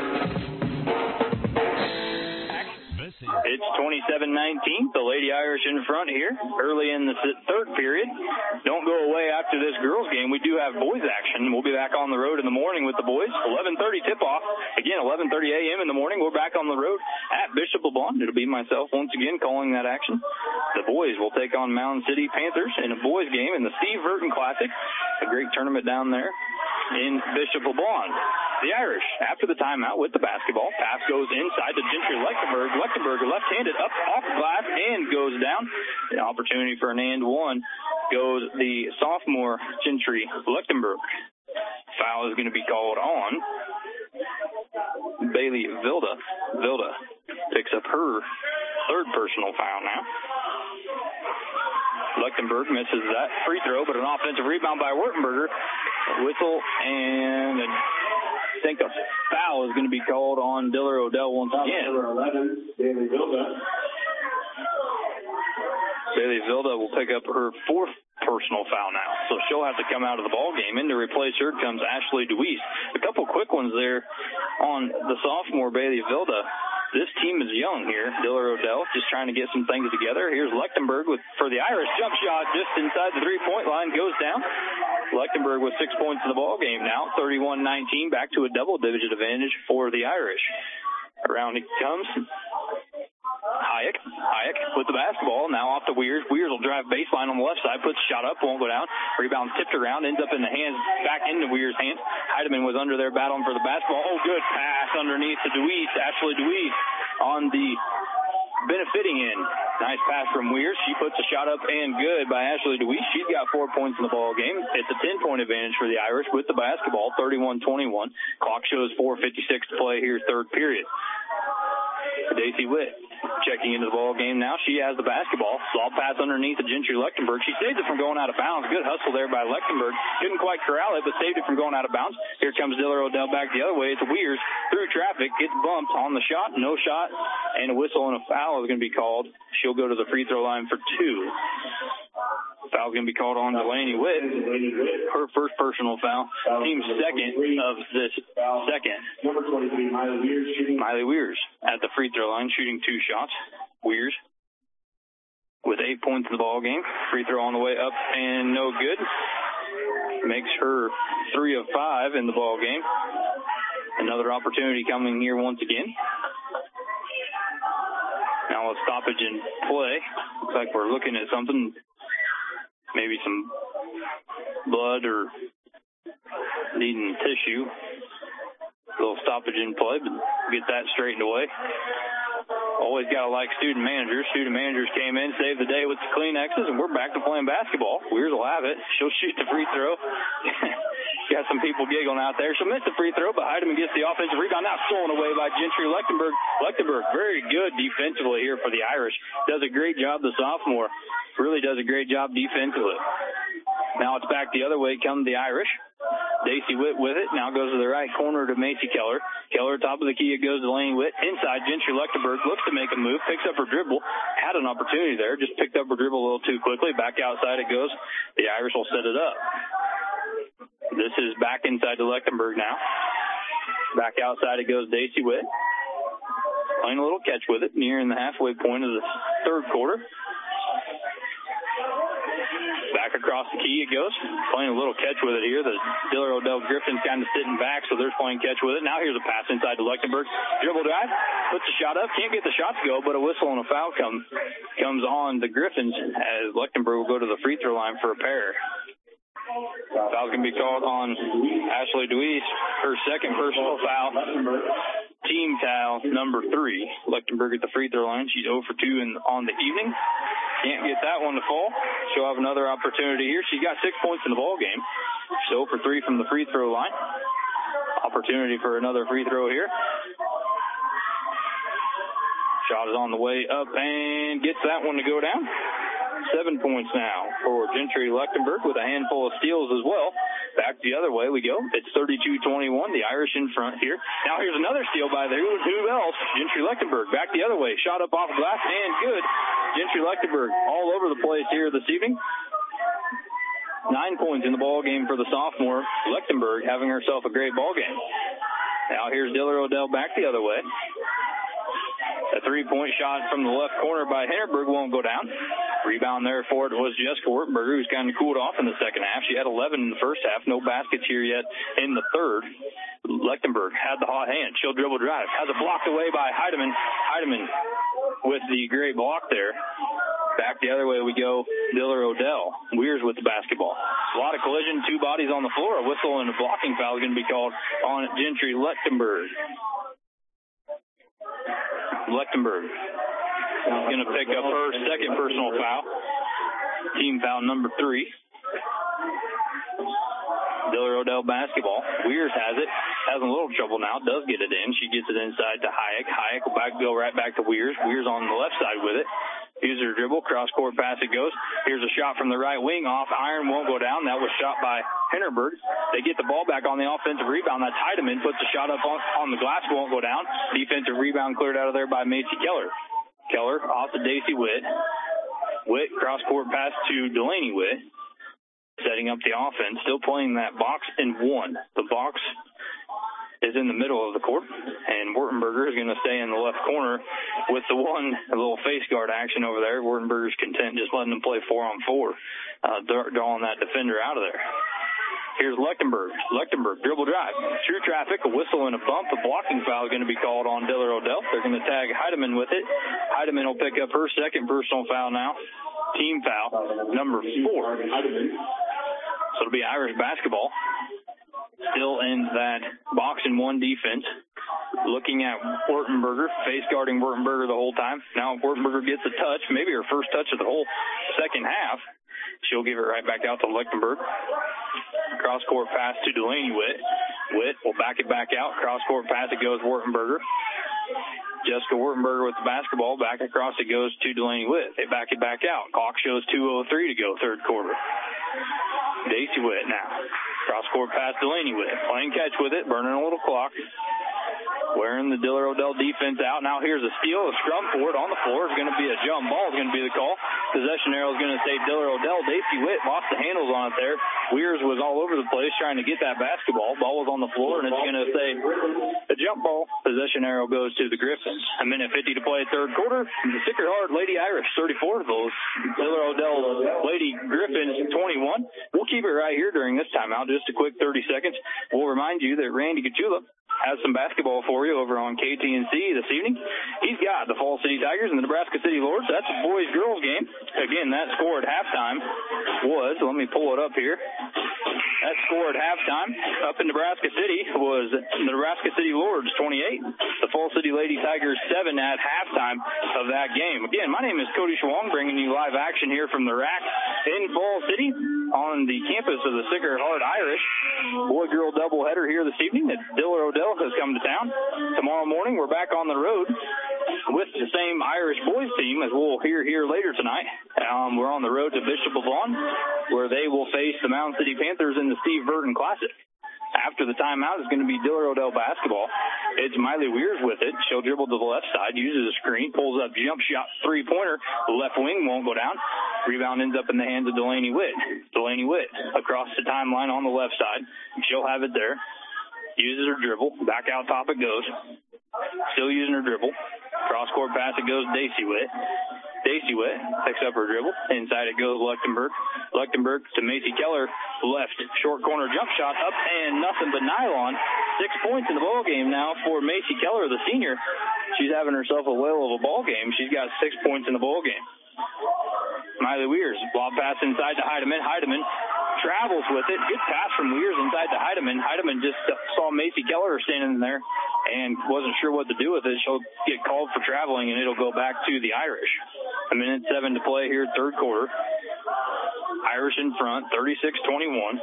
It's 27-19. The Lady Irish in front here early in the third period. Don't go away after this girls game. We do have boys action. We'll be back on the road in the morning with the boys. 11:30 tip-off. Again, 11:30 a.m. in the morning. We're back on the road at Bishop LeBlond. It'll be myself once again calling that action. The boys will take on Mountain City Panthers in a boys game in the Steve Burton Classic. A great tournament down there in Bishop LeBlond. The Irish, after the timeout with the basketball, pass goes inside to Gentry Lechtenberg. Lechtenberger left-handed up off the glass and goes down. An opportunity for an and one goes the sophomore Gentry Lechtenberg. Foul is going to be called on Bailey Vilda. Vilda picks up her third personal foul now. Lechtenberg misses that free throw, but an offensive rebound by Wertenberger. Whistle, and I think a foul is going to be called on Diller Odell once again. Number 11, Bailey Vilda. Bailey Vilda will pick up her fourth personal foul now, so she'll have to come out of the ball game. In to replace her comes Ashley DeWeese. A couple quick ones there on the sophomore Bailey Vilda. This team is young here. Diller Odell just trying to get some things together. Here's Lechtenberg for the Irish. Jump shot just inside the three-point line, goes down. Lechtenberg with 6 points in the ball game now. 31-19, back to a double-digit advantage for the Irish. Around it comes Hayek. Hayek with the basketball. Now off to Weers. Weers will drive baseline on the left side. Puts a shot up. Won't go down. Rebound tipped around. Ends up in the hands. Back into Weers' hands. Heidemann was under there battling for the basketball. Oh, good pass underneath to DeWeese. Ashley DeWeese on the benefiting end. Nice pass from Weers. She puts a shot up and good by Ashley DeWeese. She's got 4 points in the ball game. It's a 10-point advantage for the Irish with the basketball. 31-21. Clock shows 4:56 to play here, third period. Daisy Witt checking into the ball game now. She has the basketball. Ball pass underneath to Gentry Lechtenberg. She saved it from going out of bounds. Good hustle there by Lechtenberg. Couldn't quite corral it, but saved it from going out of bounds. Here comes Diller Odell back the other way. It's Weers through traffic. Gets bumped on the shot. No shot. And a whistle and a foul is going to be called. She'll go to the free throw line for 2. Foul's going to be called on Delaney Witt. Her first personal foul. Team's second of this second. Number 23, Miley Weers shooting. Miley Weers at the free throw line, shooting 2 shots. Weers with 8 points in the ball game. Free throw on the way up and no good. Makes her 3 of 5 in the ball game. Another opportunity coming here once again. Now a stoppage in play. Looks like we're looking at something, maybe some blood or needing tissue. A little stoppage in play, but get that straightened away. Always got to like student managers. Student managers came in, saved the day with the Kleenexes, and we're back to playing basketball. Weirs will have it. She'll shoot the free throw. Got some people giggling out there. She'll miss the free throw, but Heidemann gets the offensive rebound. Now stolen away by Gentry Lechtenberg. Lechtenberg, very good defensively here for the Irish. Does a great job, the sophomore. Really does a great job defensively. Now it's back the other way come the Irish. Daisy Witt with it. Now goes to the right corner to Macy Keller. Keller, top of the key, it goes to Lane Witt. Inside, Gentry Lechtenberg looks to make a move, picks up her dribble. Had an opportunity there, just picked up her dribble a little too quickly. Back outside it goes. The Irish will set it up. This is back inside to Lechtenberg now. Back outside it goes Daisy Witt. Playing a little catch with it, nearing the halfway point of the third quarter. Back across the key it goes. Playing a little catch with it here. The Diller Odell Griffins kind of sitting back, so they're playing catch with it. Now here's a pass inside to Lechtenberg. Dribble drive. Puts the shot up. Can't get the shot to go, but a whistle and a foul comes on the Griffins as Lechtenberg will go to the free throw line for a pair. Foul's going to be called on Ashley Deweese. Her second personal foul. Team foul number 3. Lechtenberg at the free throw line. She's 0 for 2 on the evening. Can't get that one to fall. She'll have another opportunity here. She got 6 points in the ball game. She's 0 for 3 from the free throw line. Opportunity for another free throw here. Shot is on the way up and gets that one to go down. 7 points now for Gentry Lechtenberg with a handful of steals as well. Back the other way we go. It's 32-21. The Irish in front here. Now here's another steal by the who else? Gentry Lechtenberg. Back the other way. Shot up off the glass and good. Gentry Lechtenberg all over the place here this evening. 9 points in the ball game for the sophomore. Lechtenberg having herself a great ball game. Now here's Diller Odell back the other way. A 3-point shot from the left corner by Hinterberg won't go down. Rebound there for it was Jessica Wertenberger, who's kind of cooled off in the second half. She had 11 in the first half. No baskets here yet in the third. Lechtenberg had the hot hand. She'll dribble drive. Has it blocked away by Heidemann. Heidemann with the great block there. Back the other way we go. Diller Odell. Weirs with the basketball. A lot of collision. 2 bodies on the floor. A whistle and a blocking foul is going to be called on Gentry Lechtenberg. Lechtenberg is going to pick up her second personal foul. Team foul number 3. Diller Odell basketball. Weirs has it. Having a little trouble now. Does get it in. She gets it inside to Hayek. Hayek will go right back to Weirs. Weirs on the left side with it. Uses her dribble. Cross-court pass it goes. Here's a shot from the right wing. Off iron. Won't go down. That was shot by Hinterberg. They get the ball back on the offensive rebound. That's Heidemann. Puts the shot up on the glass. Won't go down. Defensive rebound cleared out of there by Macy Keller. Keller off to Daisy Witt. Witt, cross-court pass to Delaney Witt. Setting up the offense. Still playing that box in 1. The box is in the middle of the court, and Wertenberger is going to stay in the left corner with the a little face guard action over there. Wertenberger's content just letting them play 4-on-4, drawing that defender out of there. Here's Lechtenberg. Lechtenberg, dribble drive. Through traffic, a whistle and a bump. A blocking foul is going to be called on Diller Odell. They're going to tag Heidemann with it. Heidemann will pick up her second personal foul now. Team foul, number 4. So it'll be Irish basketball. Still in that box and 1 defense. Looking at Wertenberger, face guarding Wertenberger the whole time. Now Wertenberger gets a touch, maybe her first touch of the whole second half. She'll give it right back out to Lechtenberg. Cross-court pass to Delaney Witt. Witt will back it back out. Cross-court pass, it goes Wertenberger. Jessica Wertenberger with the basketball. Back across it goes to Delaney Witt. They back it back out. Clock shows 2:03 to go, third quarter. Daisy Witt now. Cross-court pass, Delaney Witt. Playing catch with it, burning a little clock. Wearing the Diller Odell defense out. Now here's a steal, a scrum for it on the floor. It's going to be a jump ball. Is going to be the call. Possession arrow is going to say Diller Odell. Daisy Witt lost the handles on it there. Weirs was all over the place trying to get that basketball. Ball was on the floor, and it's going to say a jump ball. Possession arrow goes to the Griffins. A minute 50 to play third quarter. The Sacred Heart Lady Irish 34. Those Diller Odell Lady Griffins 21. We'll keep it right here during this timeout. Just a quick 30 seconds. We'll remind you that Randy Gachula has some basketball for you over on KTNC this evening. He's got the Falls City Tigers and the Nebraska City Lords. That's a boys-girls game. Again, that score at halftime was, let me pull it up here. That score at halftime up in Nebraska City was the Nebraska City Lords 28, the Falls City Lady Tigers 7 at halftime of that game. Again, my name is Cody Schwong, bringing you live action here from the rack in Falls City on the campus of the Sacred Heart Irish. Boy-girl doubleheader here this evening that Diller Odell has come to town. Tomorrow morning, we're back on the road with the same Irish boys team as we'll hear here later tonight. We're on the road to Bishop LaVaughn, where they will face the Mound City Panthers in the Steve Burton Classic. After the timeout is going to be Diller Odell basketball. It's Miley Weirs with it. She'll dribble to the left side, uses a screen, pulls up jump shot three-pointer. The left wing won't go down. Rebound ends up in the hands of Delaney Witt. Delaney Witt across the timeline on the left side. She'll have it there. Uses her dribble. Back out top it goes. Still using her dribble. Cross-court pass, it goes Daisy Witt. Daisy Witt picks up her dribble. Inside it goes Lechtenberg. Lechtenberg to Macy Keller. Left short corner jump shot up and nothing but nylon. 6 points in the ball game now for Macy Keller, the senior. She's having herself a whale of a ball game. She's got 6 points in the ball game. Miley Weirs, lob pass inside to Heidemann. Heidemann travels with it. Good pass from Weirs inside to Heidemann. Heidemann just saw Macy Keller standing there and wasn't sure what to do with it. She'll get called for traveling, and it'll go back to the Irish. 1:07 to play here, third quarter. Irish in front, 36-21.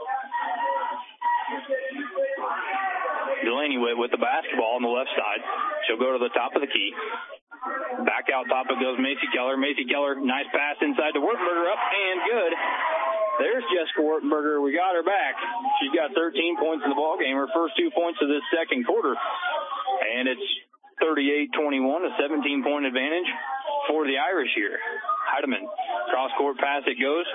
Delaney with the basketball on the left side. She'll go to the top of the key. Back out top it goes Macy Keller. Macy Keller, nice pass inside to Wertenberger, up and good. There's Jessica Wertenberger. We got her back. She's got 13 points in the ball game, her first 2 points of this second quarter. And it's 38-21, a 17-point advantage for the Irish here. Heidemann, cross-court pass it goes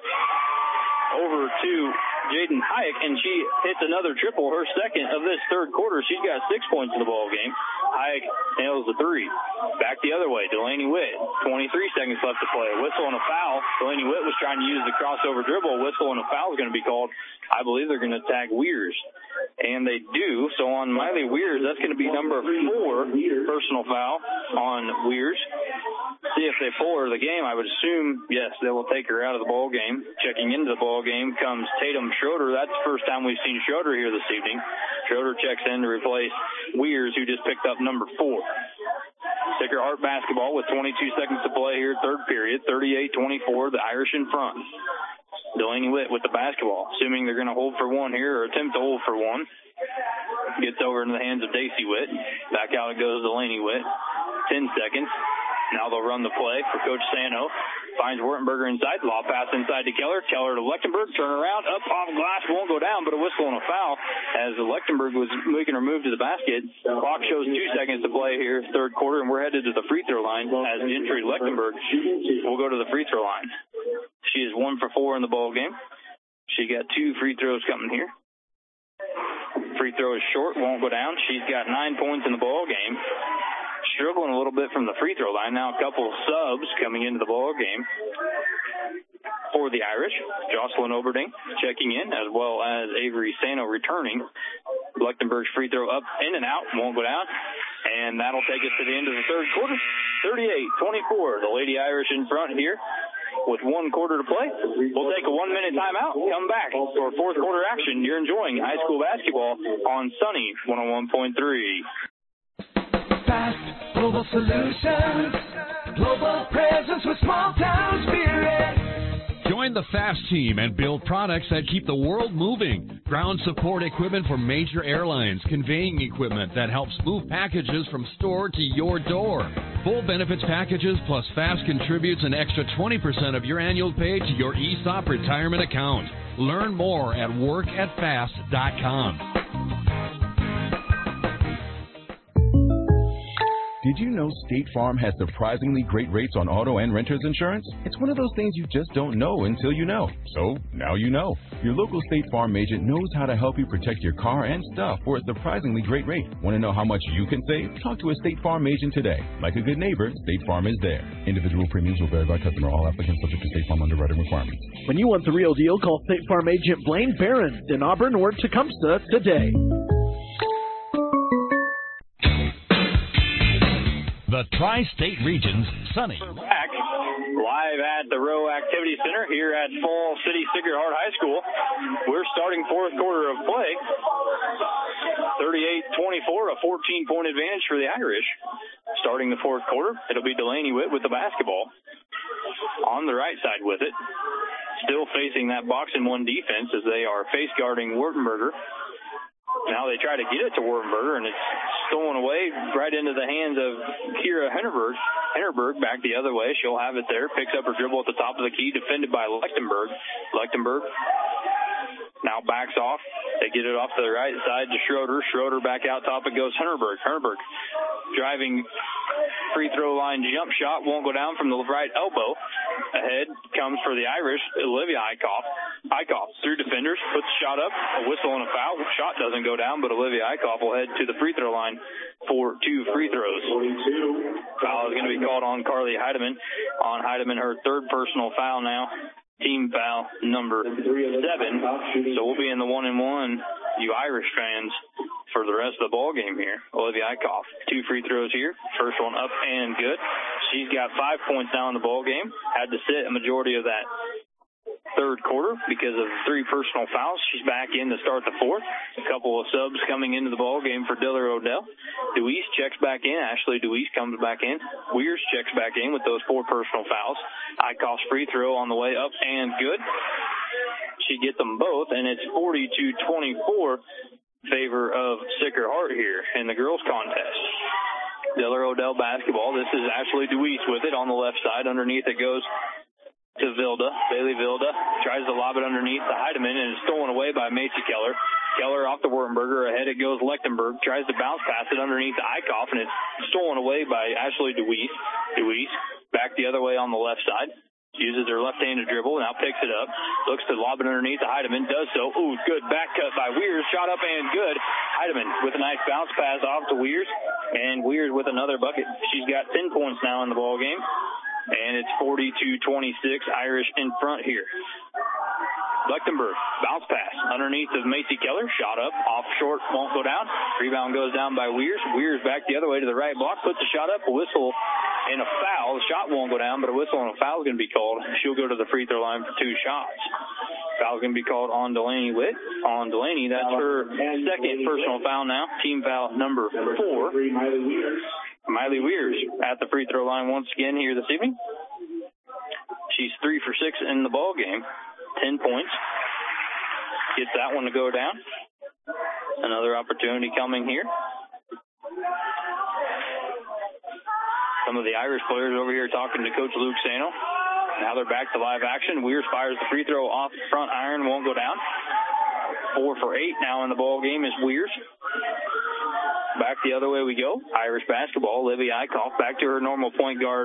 over to Jaden Hayek, and she hits another triple, her second of this third quarter. She's got 6 points in the ball game. Hayek nails the three. Back the other way, Delaney Witt. 23 seconds left to play. A whistle and a foul. Delaney Witt was trying to use the crossover dribble. A whistle and a foul is going to be called. I believe they're going to tag Weirs. And they do. So on Miley Weirs, that's going to be number 4 personal foul on Weirs. See if they pull her the game. I would assume, yes, they will take her out of the ball game. Checking into the ball game comes Tatum Schroeder. That's the first time we've seen Schroeder here this evening. Schroeder checks in to replace Weirs, who just picked up number 4. Sacred Heart basketball with 22 seconds to play here, third period. 38-24, the Irish in front. Delaney Witt with the basketball, assuming they're going to hold for one here, or attempt to hold for one. Gets over into the hands of Daisy Witt. Back out it goes Delaney Witt. 10 seconds. Now they'll run the play for Coach Sano. Finds Wertenberger inside. Lob pass inside to Keller. Keller to Lechtenberg. Turn around. Up off glass. Won't go down, but a whistle and a foul as Lechtenberg was making her move to the basket. Clock shows 2 seconds to play here, third quarter, and we're headed to the free throw line as Gentry Lechtenberg will go to the free throw line. She is 1 for 4 in the ball game. She got 2 free throws coming here. Free throw is short. Won't go down. She's got 9 points in the ball game. Struggling a little bit from the free throw line. Now a couple of subs coming into the ball game for the Irish. Jocelyn Oberding checking in, as well as Avery Sano returning. Lechtenberg's free throw up, in and out, won't go down. And that'll take us to the end of the third quarter. 38-24, the Lady Irish in front here with 1 quarter to play. We'll take a 1-minute timeout, come back for fourth quarter action. You're enjoying high school basketball on Sunny 101.3. Fast Global Solutions, global presence with small town spirit. Join the FAST team and build products that keep the world moving. Ground support equipment for major airlines, conveying equipment that helps move packages from store to your door. Full benefits packages plus FAST contributes an extra 20% of your annual pay to your ESOP retirement account. Learn more at workatfast.com. Did you know State Farm has surprisingly great rates on auto and renter's insurance? It's one of those things you just don't know until you know. So, now you know. Your local State Farm agent knows how to help you protect your car and stuff for a surprisingly great rate. Want to know how much you can save? Talk to a State Farm agent today. Like a good neighbor, State Farm is there. Individual premiums will vary by customer. All applicants subject to State Farm underwriting requirements. When you want the real deal, call State Farm agent Blaine Barron in Auburn or Tecumseh today. The Tri-State Region's Sunny. We're back live at the Rowe Activity Center here at Falls City Sacred Heart High School. We're starting fourth quarter of play. 38-24, a 14-point advantage for the Irish. Starting the fourth quarter, it'll be Delaney Witt with the basketball. On the right side with it. Still facing that box and one defense as they are face guarding Wurtenberger. Now they try to get it to Wurtenberger, and it's stolen away right into the hands of Kira Hennerberg. Hennerberg back the other way. She'll have it there. Picks up her dribble at the top of the key, defended by Lechtenberg. Lechtenberg now backs off. They get it off to the right side to Schroeder. Schroeder back out top. It goes Hennerberg. Hennerberg driving free throw line jump shot. Won't go down from the right elbow. Ahead comes for the Irish, Olivia Eichhoff. Eichhoff through defenders, puts the shot up, a whistle and a foul. Shot doesn't go down, but Olivia Eichhoff will head to the free throw line for 2 free throws. Foul is going to be called on Carly Heidemann. On Heidemann, her third personal foul now. Team foul number 7. So we'll be in the 1-and-1, you Irish fans, for the rest of the ball game here. Olivia Eichhoff, 2 free throws here. First one up and good. She's got 5 points now in the ball game. Had to sit a majority of that third quarter because of 3 personal fouls. She's back in to start the fourth. A couple of subs coming into the ball game for Diller Odell. Deweese checks back in. Ashley Deweese comes back in. Weirs checks back in with those 4 personal fouls. Eichhoff's free throw on the way up and good. She gets them both, and it's 40-24 favor of Sacred Heart here in the girls contest. Diller Odell basketball. This is Ashley Deweese with it on the left side. Underneath it goes to Vilda. Bailey Vilda tries to lob it underneath to Heidemann, and it's stolen away by Macy Keller. Keller off the Wurtenberger. Ahead it goes Lechtenberg. Tries to bounce pass it underneath to Eichhoff, and it's stolen away by Ashley Deweese. Deweese back the other way on the left side. Uses her left-handed dribble, now picks it up. Looks to lob it underneath to Heidemann. Does so. Ooh, good back cut by Weirs. Shot up and good. Heidemann with a nice bounce pass off to Weirs. And Weirs with another bucket. She's got 10 points now in the ball game. And it's 42-26, Irish in front here. Lechtenberg, bounce pass underneath of Macy Keller. Shot up, off short, won't go down. Rebound goes down by Weirs. Weirs back the other way to the right block, puts the shot up, a whistle and a foul. The shot won't go down, but a whistle and a foul is going to be called. She'll go to the free throw line for 2 shots. Foul is going to be called on Delaney Witt. On Delaney, that's her second personal foul now. Team foul number 4. Miley Weirs at the free throw line once again here this evening. She's 3 for 6 in the ball game. 10 points. Gets that one to go down. Another opportunity coming here. Some of the Irish players over here talking to Coach Luke Sano. Now they're back to live action. Weirs fires the free throw off the front iron. Won't go down. 4 for 8 now in the ball game is Weirs. Back the other way we go. Irish basketball. Olivia Eichhoff back to her normal point guard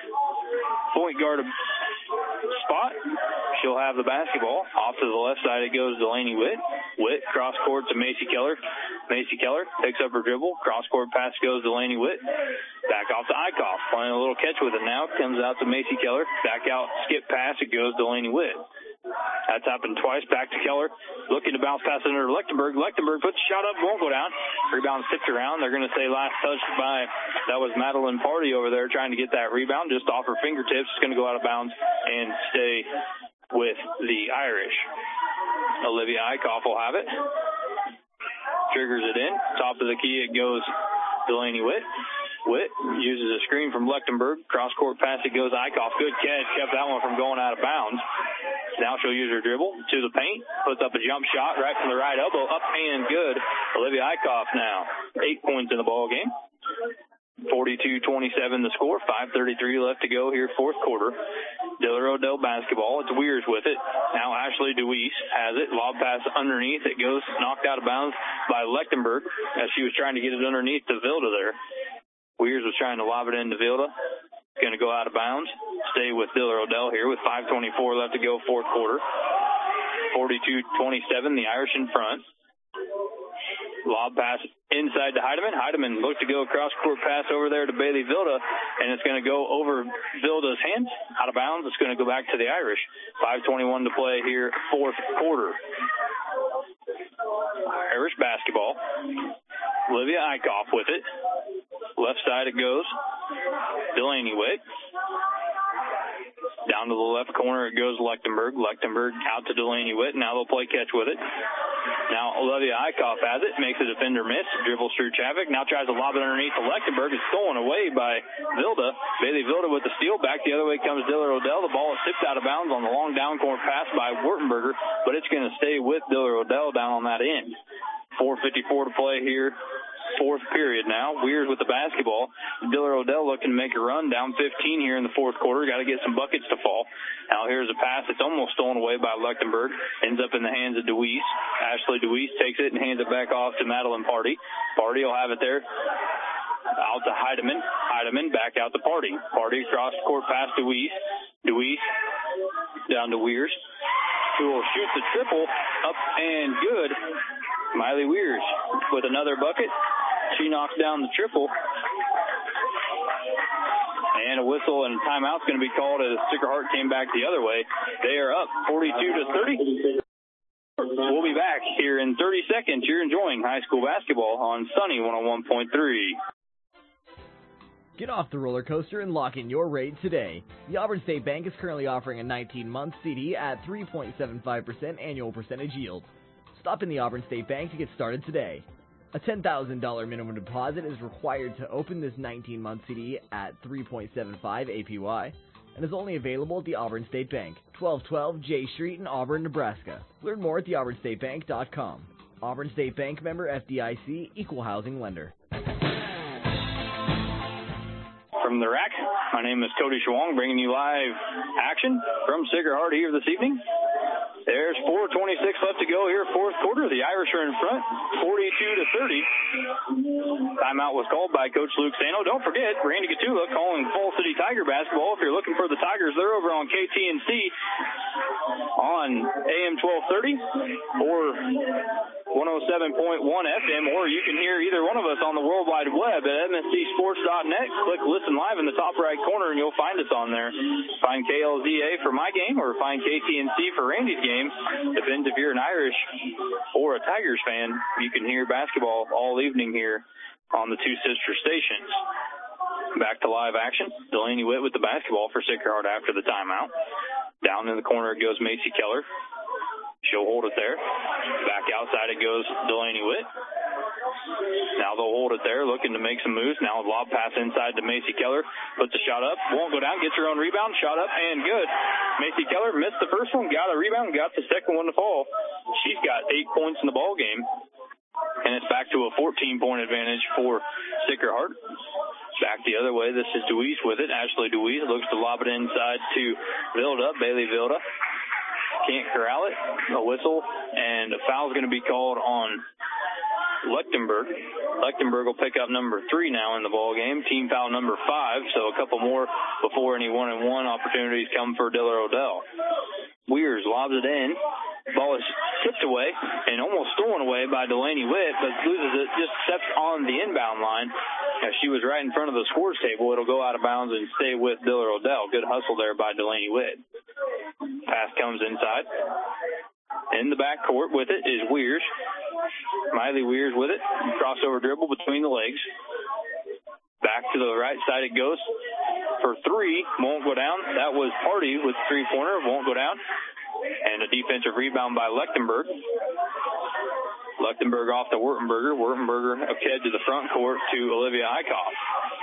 spot. She'll have the basketball. Off to the left side it goes Delaney Witt. Witt cross court to Macy Keller. Macy Keller picks up her dribble. Cross court pass goes Delaney Witt. Back off to Eichhoff. Playing a little catch with it now. Comes out to Macy Keller. Back out, skip pass. It goes Delaney Witt. That's happened twice. Back to Keller. Looking to bounce pass under Lechtenberg. Lechtenberg puts the shot up. Won't go down. Rebound tipped around. They're going to say last touch by, that was Madeline Party over there trying to get that rebound just off her fingertips. It's going to go out of bounds and stay with the Irish. Olivia Eichhoff will have it. Triggers it in. Top of the key it goes Delaney Witt. Witt uses a screen from Lechtenberg. Cross-court pass, it goes Eichhoff. Good catch. Kept that one from going out of bounds. Now she'll use her dribble to the paint. Puts up a jump shot right from the right elbow. Up and good. Olivia Eichhoff now. 8 points in the ball game. 42-27 the score. 5:33 left to go here, fourth quarter. Diller Odell basketball. It's Weirs with it. Now Ashley Deweese has it. Lob pass underneath. It goes knocked out of bounds by Lechtenberg as she was trying to get it underneath to Vilda there. Weirs was trying to lob it into Vilda. It's going to go out of bounds. Stay with Diller Odell here with 5:24 left to go, fourth quarter. 42-27, the Irish in front. Lob pass inside to Heidemann. Heidemann looked to go across court pass over there to Bailey Vilda, and it's going to go over Vilda's hands. Out of bounds. It's going to go back to the Irish. 5:21 to play here, fourth quarter. Irish basketball. Olivia Eichhoff with it. Left side it goes. Delaney Witt. Down to the left corner it goes Lechtenberg. Lechtenberg out to Delaney Witt. Now they'll play catch with it. Now Olivia Eichhoff has it. Makes a defender miss. Dribbles through traffic. Now tries to lob it underneath to Lechtenberg. It's stolen away by Vilda. Bailey Vilda with the steal. Back the other way comes Diller Odell. The ball is tipped out of bounds on the long down court pass by Wurtenberger, but it's going to stay with Diller Odell down on that end. 4:54 to play here. Fourth period now. Weirs with the basketball. Diller Odell looking to make a run. Down 15 here in the fourth quarter. Got to get some buckets to fall. Now here's a pass. It's almost stolen away by Lechtenberg. Ends up in the hands of DeWeese. Ashley DeWeese takes it and hands it back off to Madeline Party. Party will have it there. Out to Heidemann. Heidemann back out to Party. Party across the court pass to DeWeese. DeWeese down to Weirs, who will shoot the triple up and good. Miley Weirs with another bucket. She knocks down the triple. And a whistle and a timeout's going to be called as Sacred Heart came back the other way. They are up 42-30. We'll be back here in 30 seconds. You're enjoying high school basketball on Sunny 101.3. Get off the roller coaster and lock in your rate today. The Auburn State Bank is currently offering a 19-month CD at 3.75% annual percentage yield. Stop in the Auburn State Bank to get started today. A $10,000 minimum deposit is required to open this 19-month CD at 3.75 APY and is only available at the Auburn State Bank, 1212 J Street in Auburn, Nebraska. Learn more at theauburnstatebank.com. Auburn State Bank member FDIC, equal housing lender. From the rack, my name is Cody Schwong, bringing you live action from Sacred Heart here this evening. There's 4:26 left to go here, fourth quarter. The Irish are in front, 42-30. Timeout was called by Coach Luke Sano. Don't forget, Randy Gatula calling Fall City Tiger basketball. If you're looking for the Tigers, they're over on KTNC on AM 1230 or 107.1 FM, or you can hear either one of us on the World Wide Web at mscsports.net. Click Listen Live in the top right corner, and you'll find us on there. Find KLZA for my game, or find KTNC for Randy's game. Depends if you're an Irish or a Tigers fan. You can hear basketball all evening here on the two sister stations. Back to live action. Delaney Witt with the basketball for Sacred Heart after the timeout. Down in the corner it goes Macy Keller. She'll hold it there. Back outside it goes Delaney Witt. Now they'll hold it there, looking to make some moves. Now a lob pass inside to Macy Keller. Puts a shot up. Won't go down. Gets her own rebound. Shot up and good. Macy Keller missed the first one. Got a rebound. Got the second one to fall. She's got 8 points in the ball game. And it's back to a 14-point advantage for Sacred Heart. Back the other way. This is DeWeese with it. Ashley DeWeese looks to lob it inside to Vilda. Bailey Vilda. Can't corral it. A whistle. And a foul's going to be called on Lechtenberg. Lechtenberg will pick up number 3 now in the ball game. Team foul number 5. So a couple more before any 1-and-1 opportunities come for Diller Odell. Weirs lobs it in. Ball is tipped away and almost stolen away by Delaney Witt, but loses it, just steps on the inbound line. As she was right in front of the scores table, it'll go out of bounds and stay with Diller Odell. Good hustle there by Delaney Witt. Pass comes inside. In the backcourt with it is Weirs. Miley Weirs with it. Crossover dribble between the legs. Back to the right side it goes. For 3, won't go down. That was Party with three-pointer, won't go down. And a defensive rebound by Lechtenberg. Lechtenberg off to Wurtenberger. Wurtenberger ahead to the front court to Olivia Eichhoff.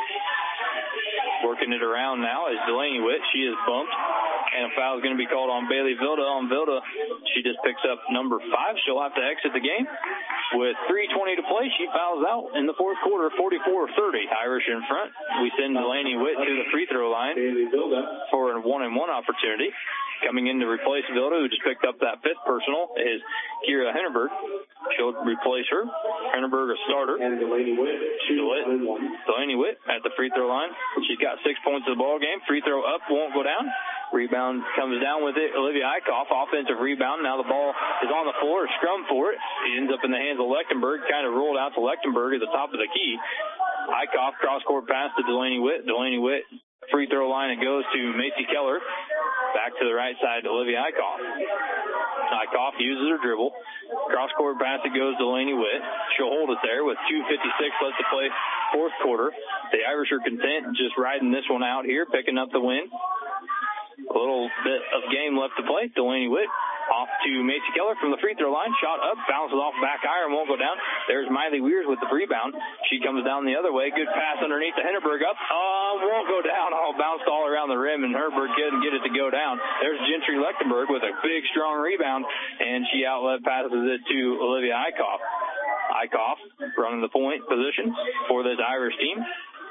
Working it around now is Delaney Witt. She is bumped. And a foul is going to be called on Bailey Vilda. On Vilda, she just picks up number 5. She'll have to exit the game. With 3:20 to play, she fouls out in the fourth quarter, 44-30. Irish in front. We send Delaney Witt to the free throw line for a 1-and-1 opportunity. Coming in to replace Vilda, who just picked up that 5th personal, is Kira Henneberg. She'll replace her. Henneberg, a starter. And Delaney Witt. Delaney Witt at the free throw line. She's got 6 points in the ball game. Free throw up, won't go down. Rebound comes down with it. Olivia Eichhoff, offensive rebound. Now the ball is on the floor. Scrum for it. It ends up in the hands of Lechtenberg. Kind of rolled out to Lechtenberg at the top of the key. Eichhoff, cross-court pass to Delaney Witt. Delaney Witt, free throw line. It goes to Macy Keller. Back to the right side to Olivia Eichhoff. Eichhoff uses her dribble. Cross-court pass, it goes to Delaney Witt. She'll hold it there with 2:56 left to play, fourth quarter. The Irish are content just riding this one out here, picking up the win. A little bit of game left to play. Delaney Witt off to Macy Keller from the free throw line. Shot up, bounces off back iron, won't go down. There's Miley Weirs with the rebound. She comes down the other way. Good pass underneath to Henneberg up. Won't go down. Bounced all around the rim, and Herberg couldn't get it to go down. There's Gentry Lechtenberg with a big, strong rebound, and she outlet passes it to Olivia Eichhoff. Eichhoff running the point position for this Irish team.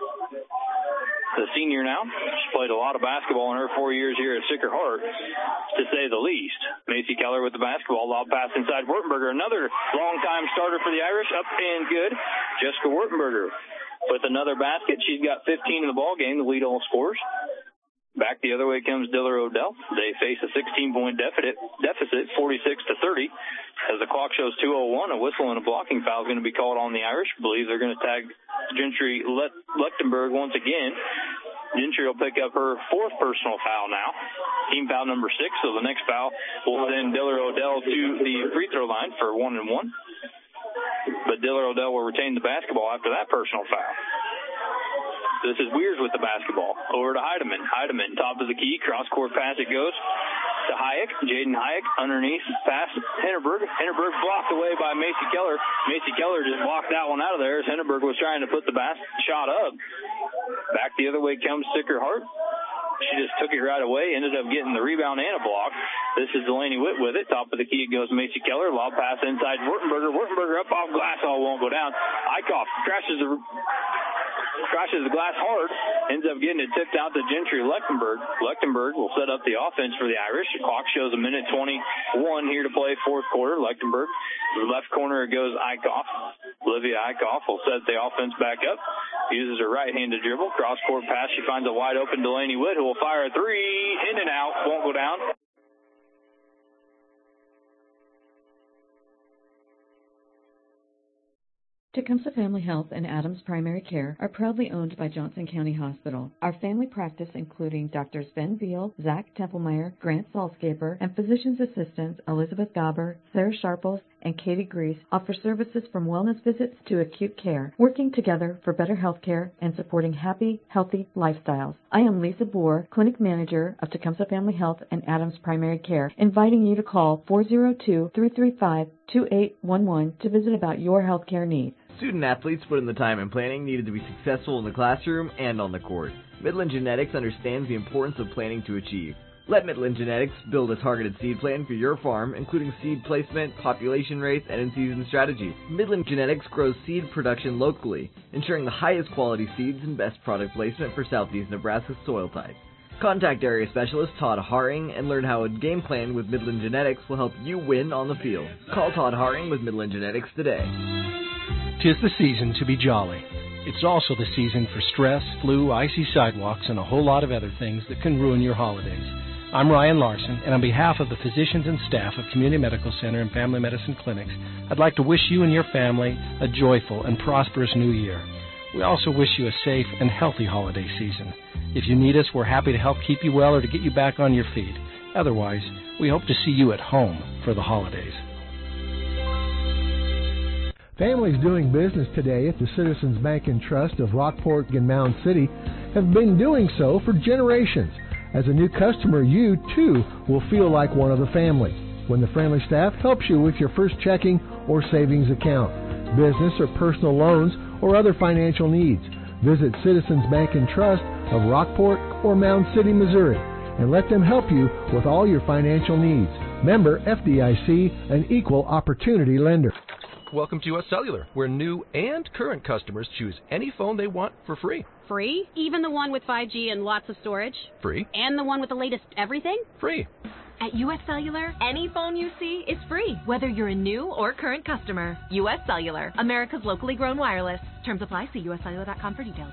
The senior now. She's played a lot of basketball in her 4 years here at Sacred Heart, to say the least. Macy Keller with the basketball. Lob pass inside Wurtenberger. Another long-time starter for the Irish. Up and good. Jessica Wurtenberger with another basket. She's got 15 in the ball game, the lead all scorers. Back the other way comes Diller Odell. They face a 16-point deficit, 46-30. As the clock shows 2:01, a whistle and a blocking foul is going to be called on the Irish. I believe they're going to tag Gentry Lechtenberg once again. Gentry will pick up her fourth personal foul now. Team foul number 6, so the next foul will send Diller Odell to the free throw line for 1-1. But Diller Odell will retain the basketball after that personal foul. This is Weirs with the basketball. Over to Heidemann. Heidemann, top of the key. Cross-court pass it goes to Hayek. Jaden Hayek underneath. Pass Henneberg. Henneberg blocked away by Macy Keller. Macy Keller just blocked that one out of there as Henneberg was trying to put the shot up. Back the other way comes Sacred Heart. She just took it right away. Ended up getting the rebound and a block. This is Delaney Witt with it. Top of the key it goes Macy Keller. Lob pass inside Wurtenberger. Wurtenberger up off glass. All won't go down. Eichhoff crashes the glass hard, ends up getting it tipped out to Gentry Lechtenberg. Lechtenberg will set up the offense for the Irish. The clock shows 1:21 here to play, fourth quarter. Lechtenberg, to the left corner it goes Eichhoff. Olivia Eichhoff will set the offense back up. Uses her right-handed dribble. Cross-court pass. She finds a wide-open Delaney Witt, who will fire a three. In and out. Won't go down. Tecumseh Family Health and Adams Primary Care are proudly owned by Johnson County Hospital. Our family practice, including Drs. Ben Veal, Zach Templemeyer, Grant Salscaper, and physician's assistants Elizabeth Gauber, Sarah Sharples, and Katie Grease, offer services from wellness visits to acute care, working together for better health care and supporting happy, healthy lifestyles. I am Lisa Boer, Clinic Manager of Tecumseh Family Health and Adams Primary Care, inviting you to call 402-335-2811 to visit about your health care needs. Student athletes put in the time and planning needed to be successful in the classroom and on the court. Midland Genetics understands the importance of planning to achieve. Let Midland Genetics build a targeted seed plan for your farm, including seed placement, population rates, and in-season strategies. Midland Genetics grows seed production locally, ensuring the highest quality seeds and best product placement for southeast Nebraska's soil types. Contact area specialist Todd Haring and learn how a game plan with Midland Genetics will help you win on the field. Call Todd Haring with Midland Genetics today. 'Tis the season to be jolly. It's also the season for stress, flu, icy sidewalks, and a whole lot of other things that can ruin your holidays. I'm Ryan Larson, and on behalf of the physicians and staff of Community Medical Center and Family Medicine Clinics, I'd like to wish you and your family a joyful and prosperous new year. We also wish you a safe and healthy holiday season. If you need us, we're happy to help keep you well or to get you back on your feet. Otherwise, we hope to see you at home for the holidays. Families doing business today at the Citizens Bank and Trust of Rockport and Mound City have been doing so for generations. As a new customer, you, too, will feel like one of the family when the friendly staff helps you with your first checking or savings account, business or personal loans, or other financial needs. Visit Citizens Bank and Trust of Rockport or Mound City, Missouri, and let them help you with all your financial needs. Member FDIC, an equal opportunity lender. Welcome to US Cellular, where new and current customers choose any phone they want for free. Free? Even the one with 5G and lots of storage? Free. And the one with the latest everything? Free. At US Cellular, any phone you see is free, whether you're a new or current customer. US Cellular, America's locally grown wireless. Terms apply. See uscellular.com for details.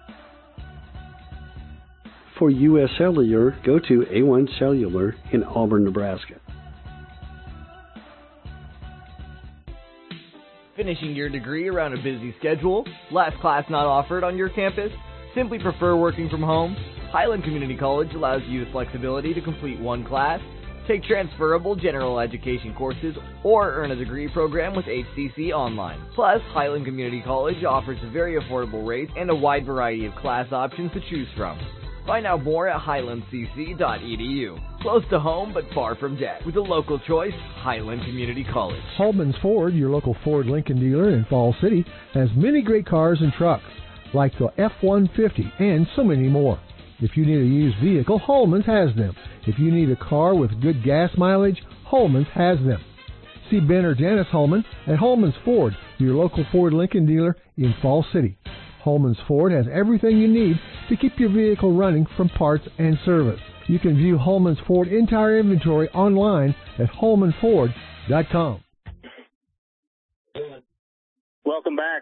For US Cellular, go to A1 Cellular in Auburn, Nebraska. Finishing your degree around a busy schedule? Last class not offered on your campus? Simply prefer working from home? Highland Community College allows you the flexibility to complete one class, Take transferable general education courses or earn a degree program with HCC Online. Plus, Highland Community College offers very affordable rates and a wide variety of class options to choose from. Find out more at highlandcc.edu. Close to home but far from debt. With a local choice, Highland Community College. Holman's Ford, your local Ford Lincoln dealer in Falls City, has many great cars and trucks, like the F-150 and so many more. If you need a used vehicle, Holman's has them. If you need a car with good gas mileage, Holman's has them. See Ben or Janice Holman at Holman's Ford, your local Ford Lincoln dealer in Falls City. Holman's Ford has everything you need to keep your vehicle running from parts and service. You can view Holman's Ford entire inventory online at holmanford.com. Welcome back.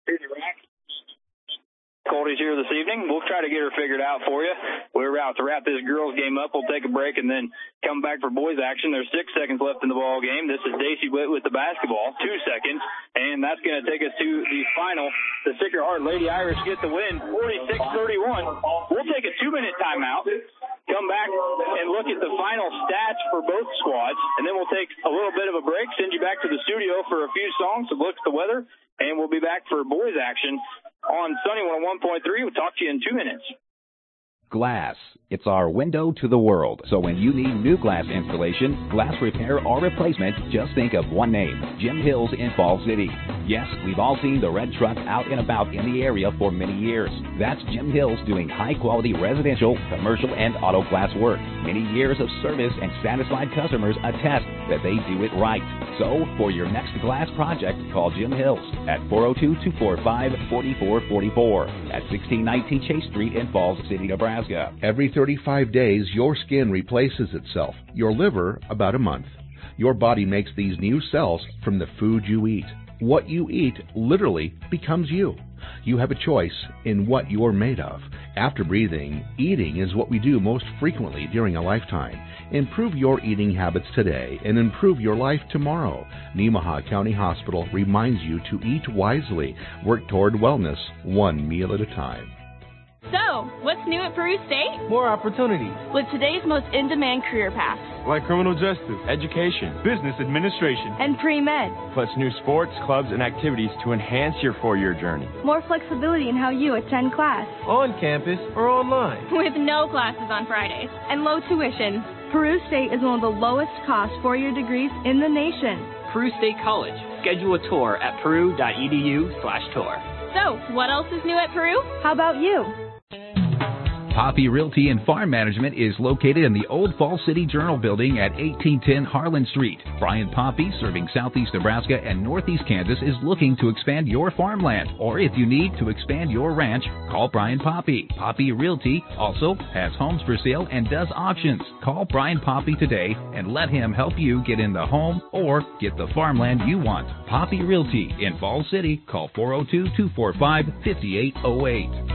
Cody's here this evening. We'll try to get her figured out for you. We're about to wrap this girls game up. We'll take a break and then come back for boys action. There's 6 seconds left in the ball game. This is Daisy Witt with the basketball. 2 seconds. And that's going to take us to the final. The Sacred Heart Lady Irish get the win, 46-31. We'll take a 2-minute timeout, come back and look at the final stats for both squads, and then we'll take a little bit of a break, send you back to the studio for a few songs to look at the weather, and we'll be back for boys action on Sunny 101.3. We'll talk to you in 2 minutes. Glass. It's our window to the world. So when you need new glass installation, glass repair, or replacement, just think of one name, Jim Hills in Falls City. Yes, we've all seen the red truck out and about in the area for many years. That's Jim Hills doing high-quality residential, commercial, and auto glass work. Many years of service and satisfied customers attest that they do it right. So for your next glass project, call Jim Hills at 402-245-4444 at 1619 Chase Street in Falls City, Nebraska. Every 35 days, your skin replaces itself. Your liver, about a month. Your body makes these new cells from the food you eat. What you eat literally becomes you. You have a choice in what you're made of. After breathing, eating is what we do most frequently during a lifetime. Improve your eating habits today and improve your life tomorrow. Nemaha County Hospital reminds you to eat wisely. Work toward wellness, one meal at a time. So, what's new at Peru State? More opportunities. With today's most in-demand career paths. Like criminal justice, education, business administration, and pre-med. Plus new sports, clubs, and activities to enhance your 4-year journey. More flexibility in how you attend class. On campus or online. With no classes on Fridays. And low tuition. Peru State is one of the lowest cost 4-year degrees in the nation. Peru State College. Schedule a tour at peru.edu/tour. So, what else is new at Peru? How about you? Poppy Realty and Farm Management is located in the Old Falls City Journal Building at 1810 Harlan Street. Brian Poppy, serving southeast Nebraska and northeast Kansas, is looking to expand your farmland. Or if you need to expand your ranch, call Brian Poppy. Poppy Realty also has homes for sale and does auctions. Call Brian Poppy today and let him help you get in the home or get the farmland you want. Poppy Realty in Falls City. Call 402-245-5808.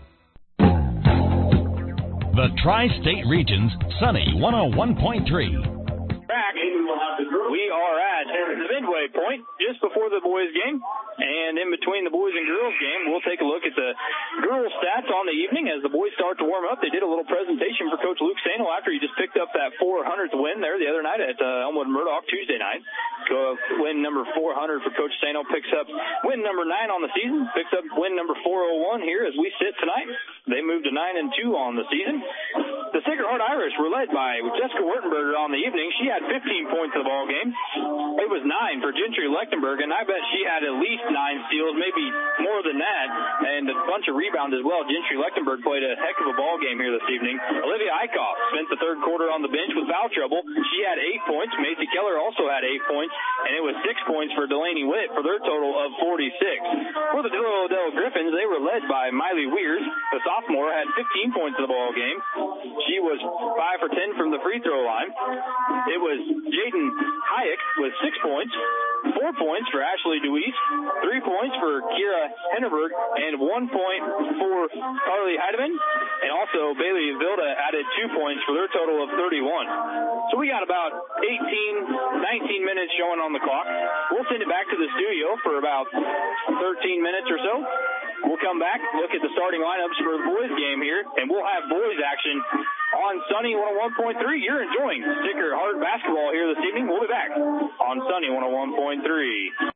The Tri-State Region's Sunny 101.3. We are at the midway point, just before the boys' game, and in between the boys' and girls' game, we'll take a look at the girls' stats on the evening as the boys start to warm up. They did a little presentation for Coach Luke Sano after he just picked up that 400th win there the other night at Elmwood Murdoch Tuesday night. Win number 400 for Coach Sano, picks up win number 9 on the season, picks up win number 401 here as we sit tonight. They moved to 9-2 on the season. The Sacred Heart Irish were led by Jessica Wertenberger on the evening. She had 15 points in the ball game. It was 9 for Gentry Lechtenberg, and I bet she had at least 9 steals, maybe more than that, and a bunch of rebounds as well. Gentry Lechtenberg played a heck of a ball game here this evening. Olivia Eichhoff spent the third quarter on the bench with foul trouble. She had 8 points. Macy Keller also had 8 points, and it was 6 points for Delaney Witt for their total of 46. For the Dillon Griffins, they were led by Miley Weers. The sophomore had 15 points in the ball game. She was 5 for 10 from the free throw line. It was Jaden Hayek with 6 points, 4 points for Ashley Deweese, 3 points for Kira Henneberg, and 1 point for Carly Heidemann. And also Bailey Vilda added 2 points for their total of 31. So we got about 19 minutes showing on the clock. We'll send it back to the studio for about 13 minutes or so. We'll come back, look at the starting lineups for the boys game here, and we'll have boys action on Sunny 101.3. You're enjoying Sacred Heart basketball here this evening. We'll be back on Sunny 101.3.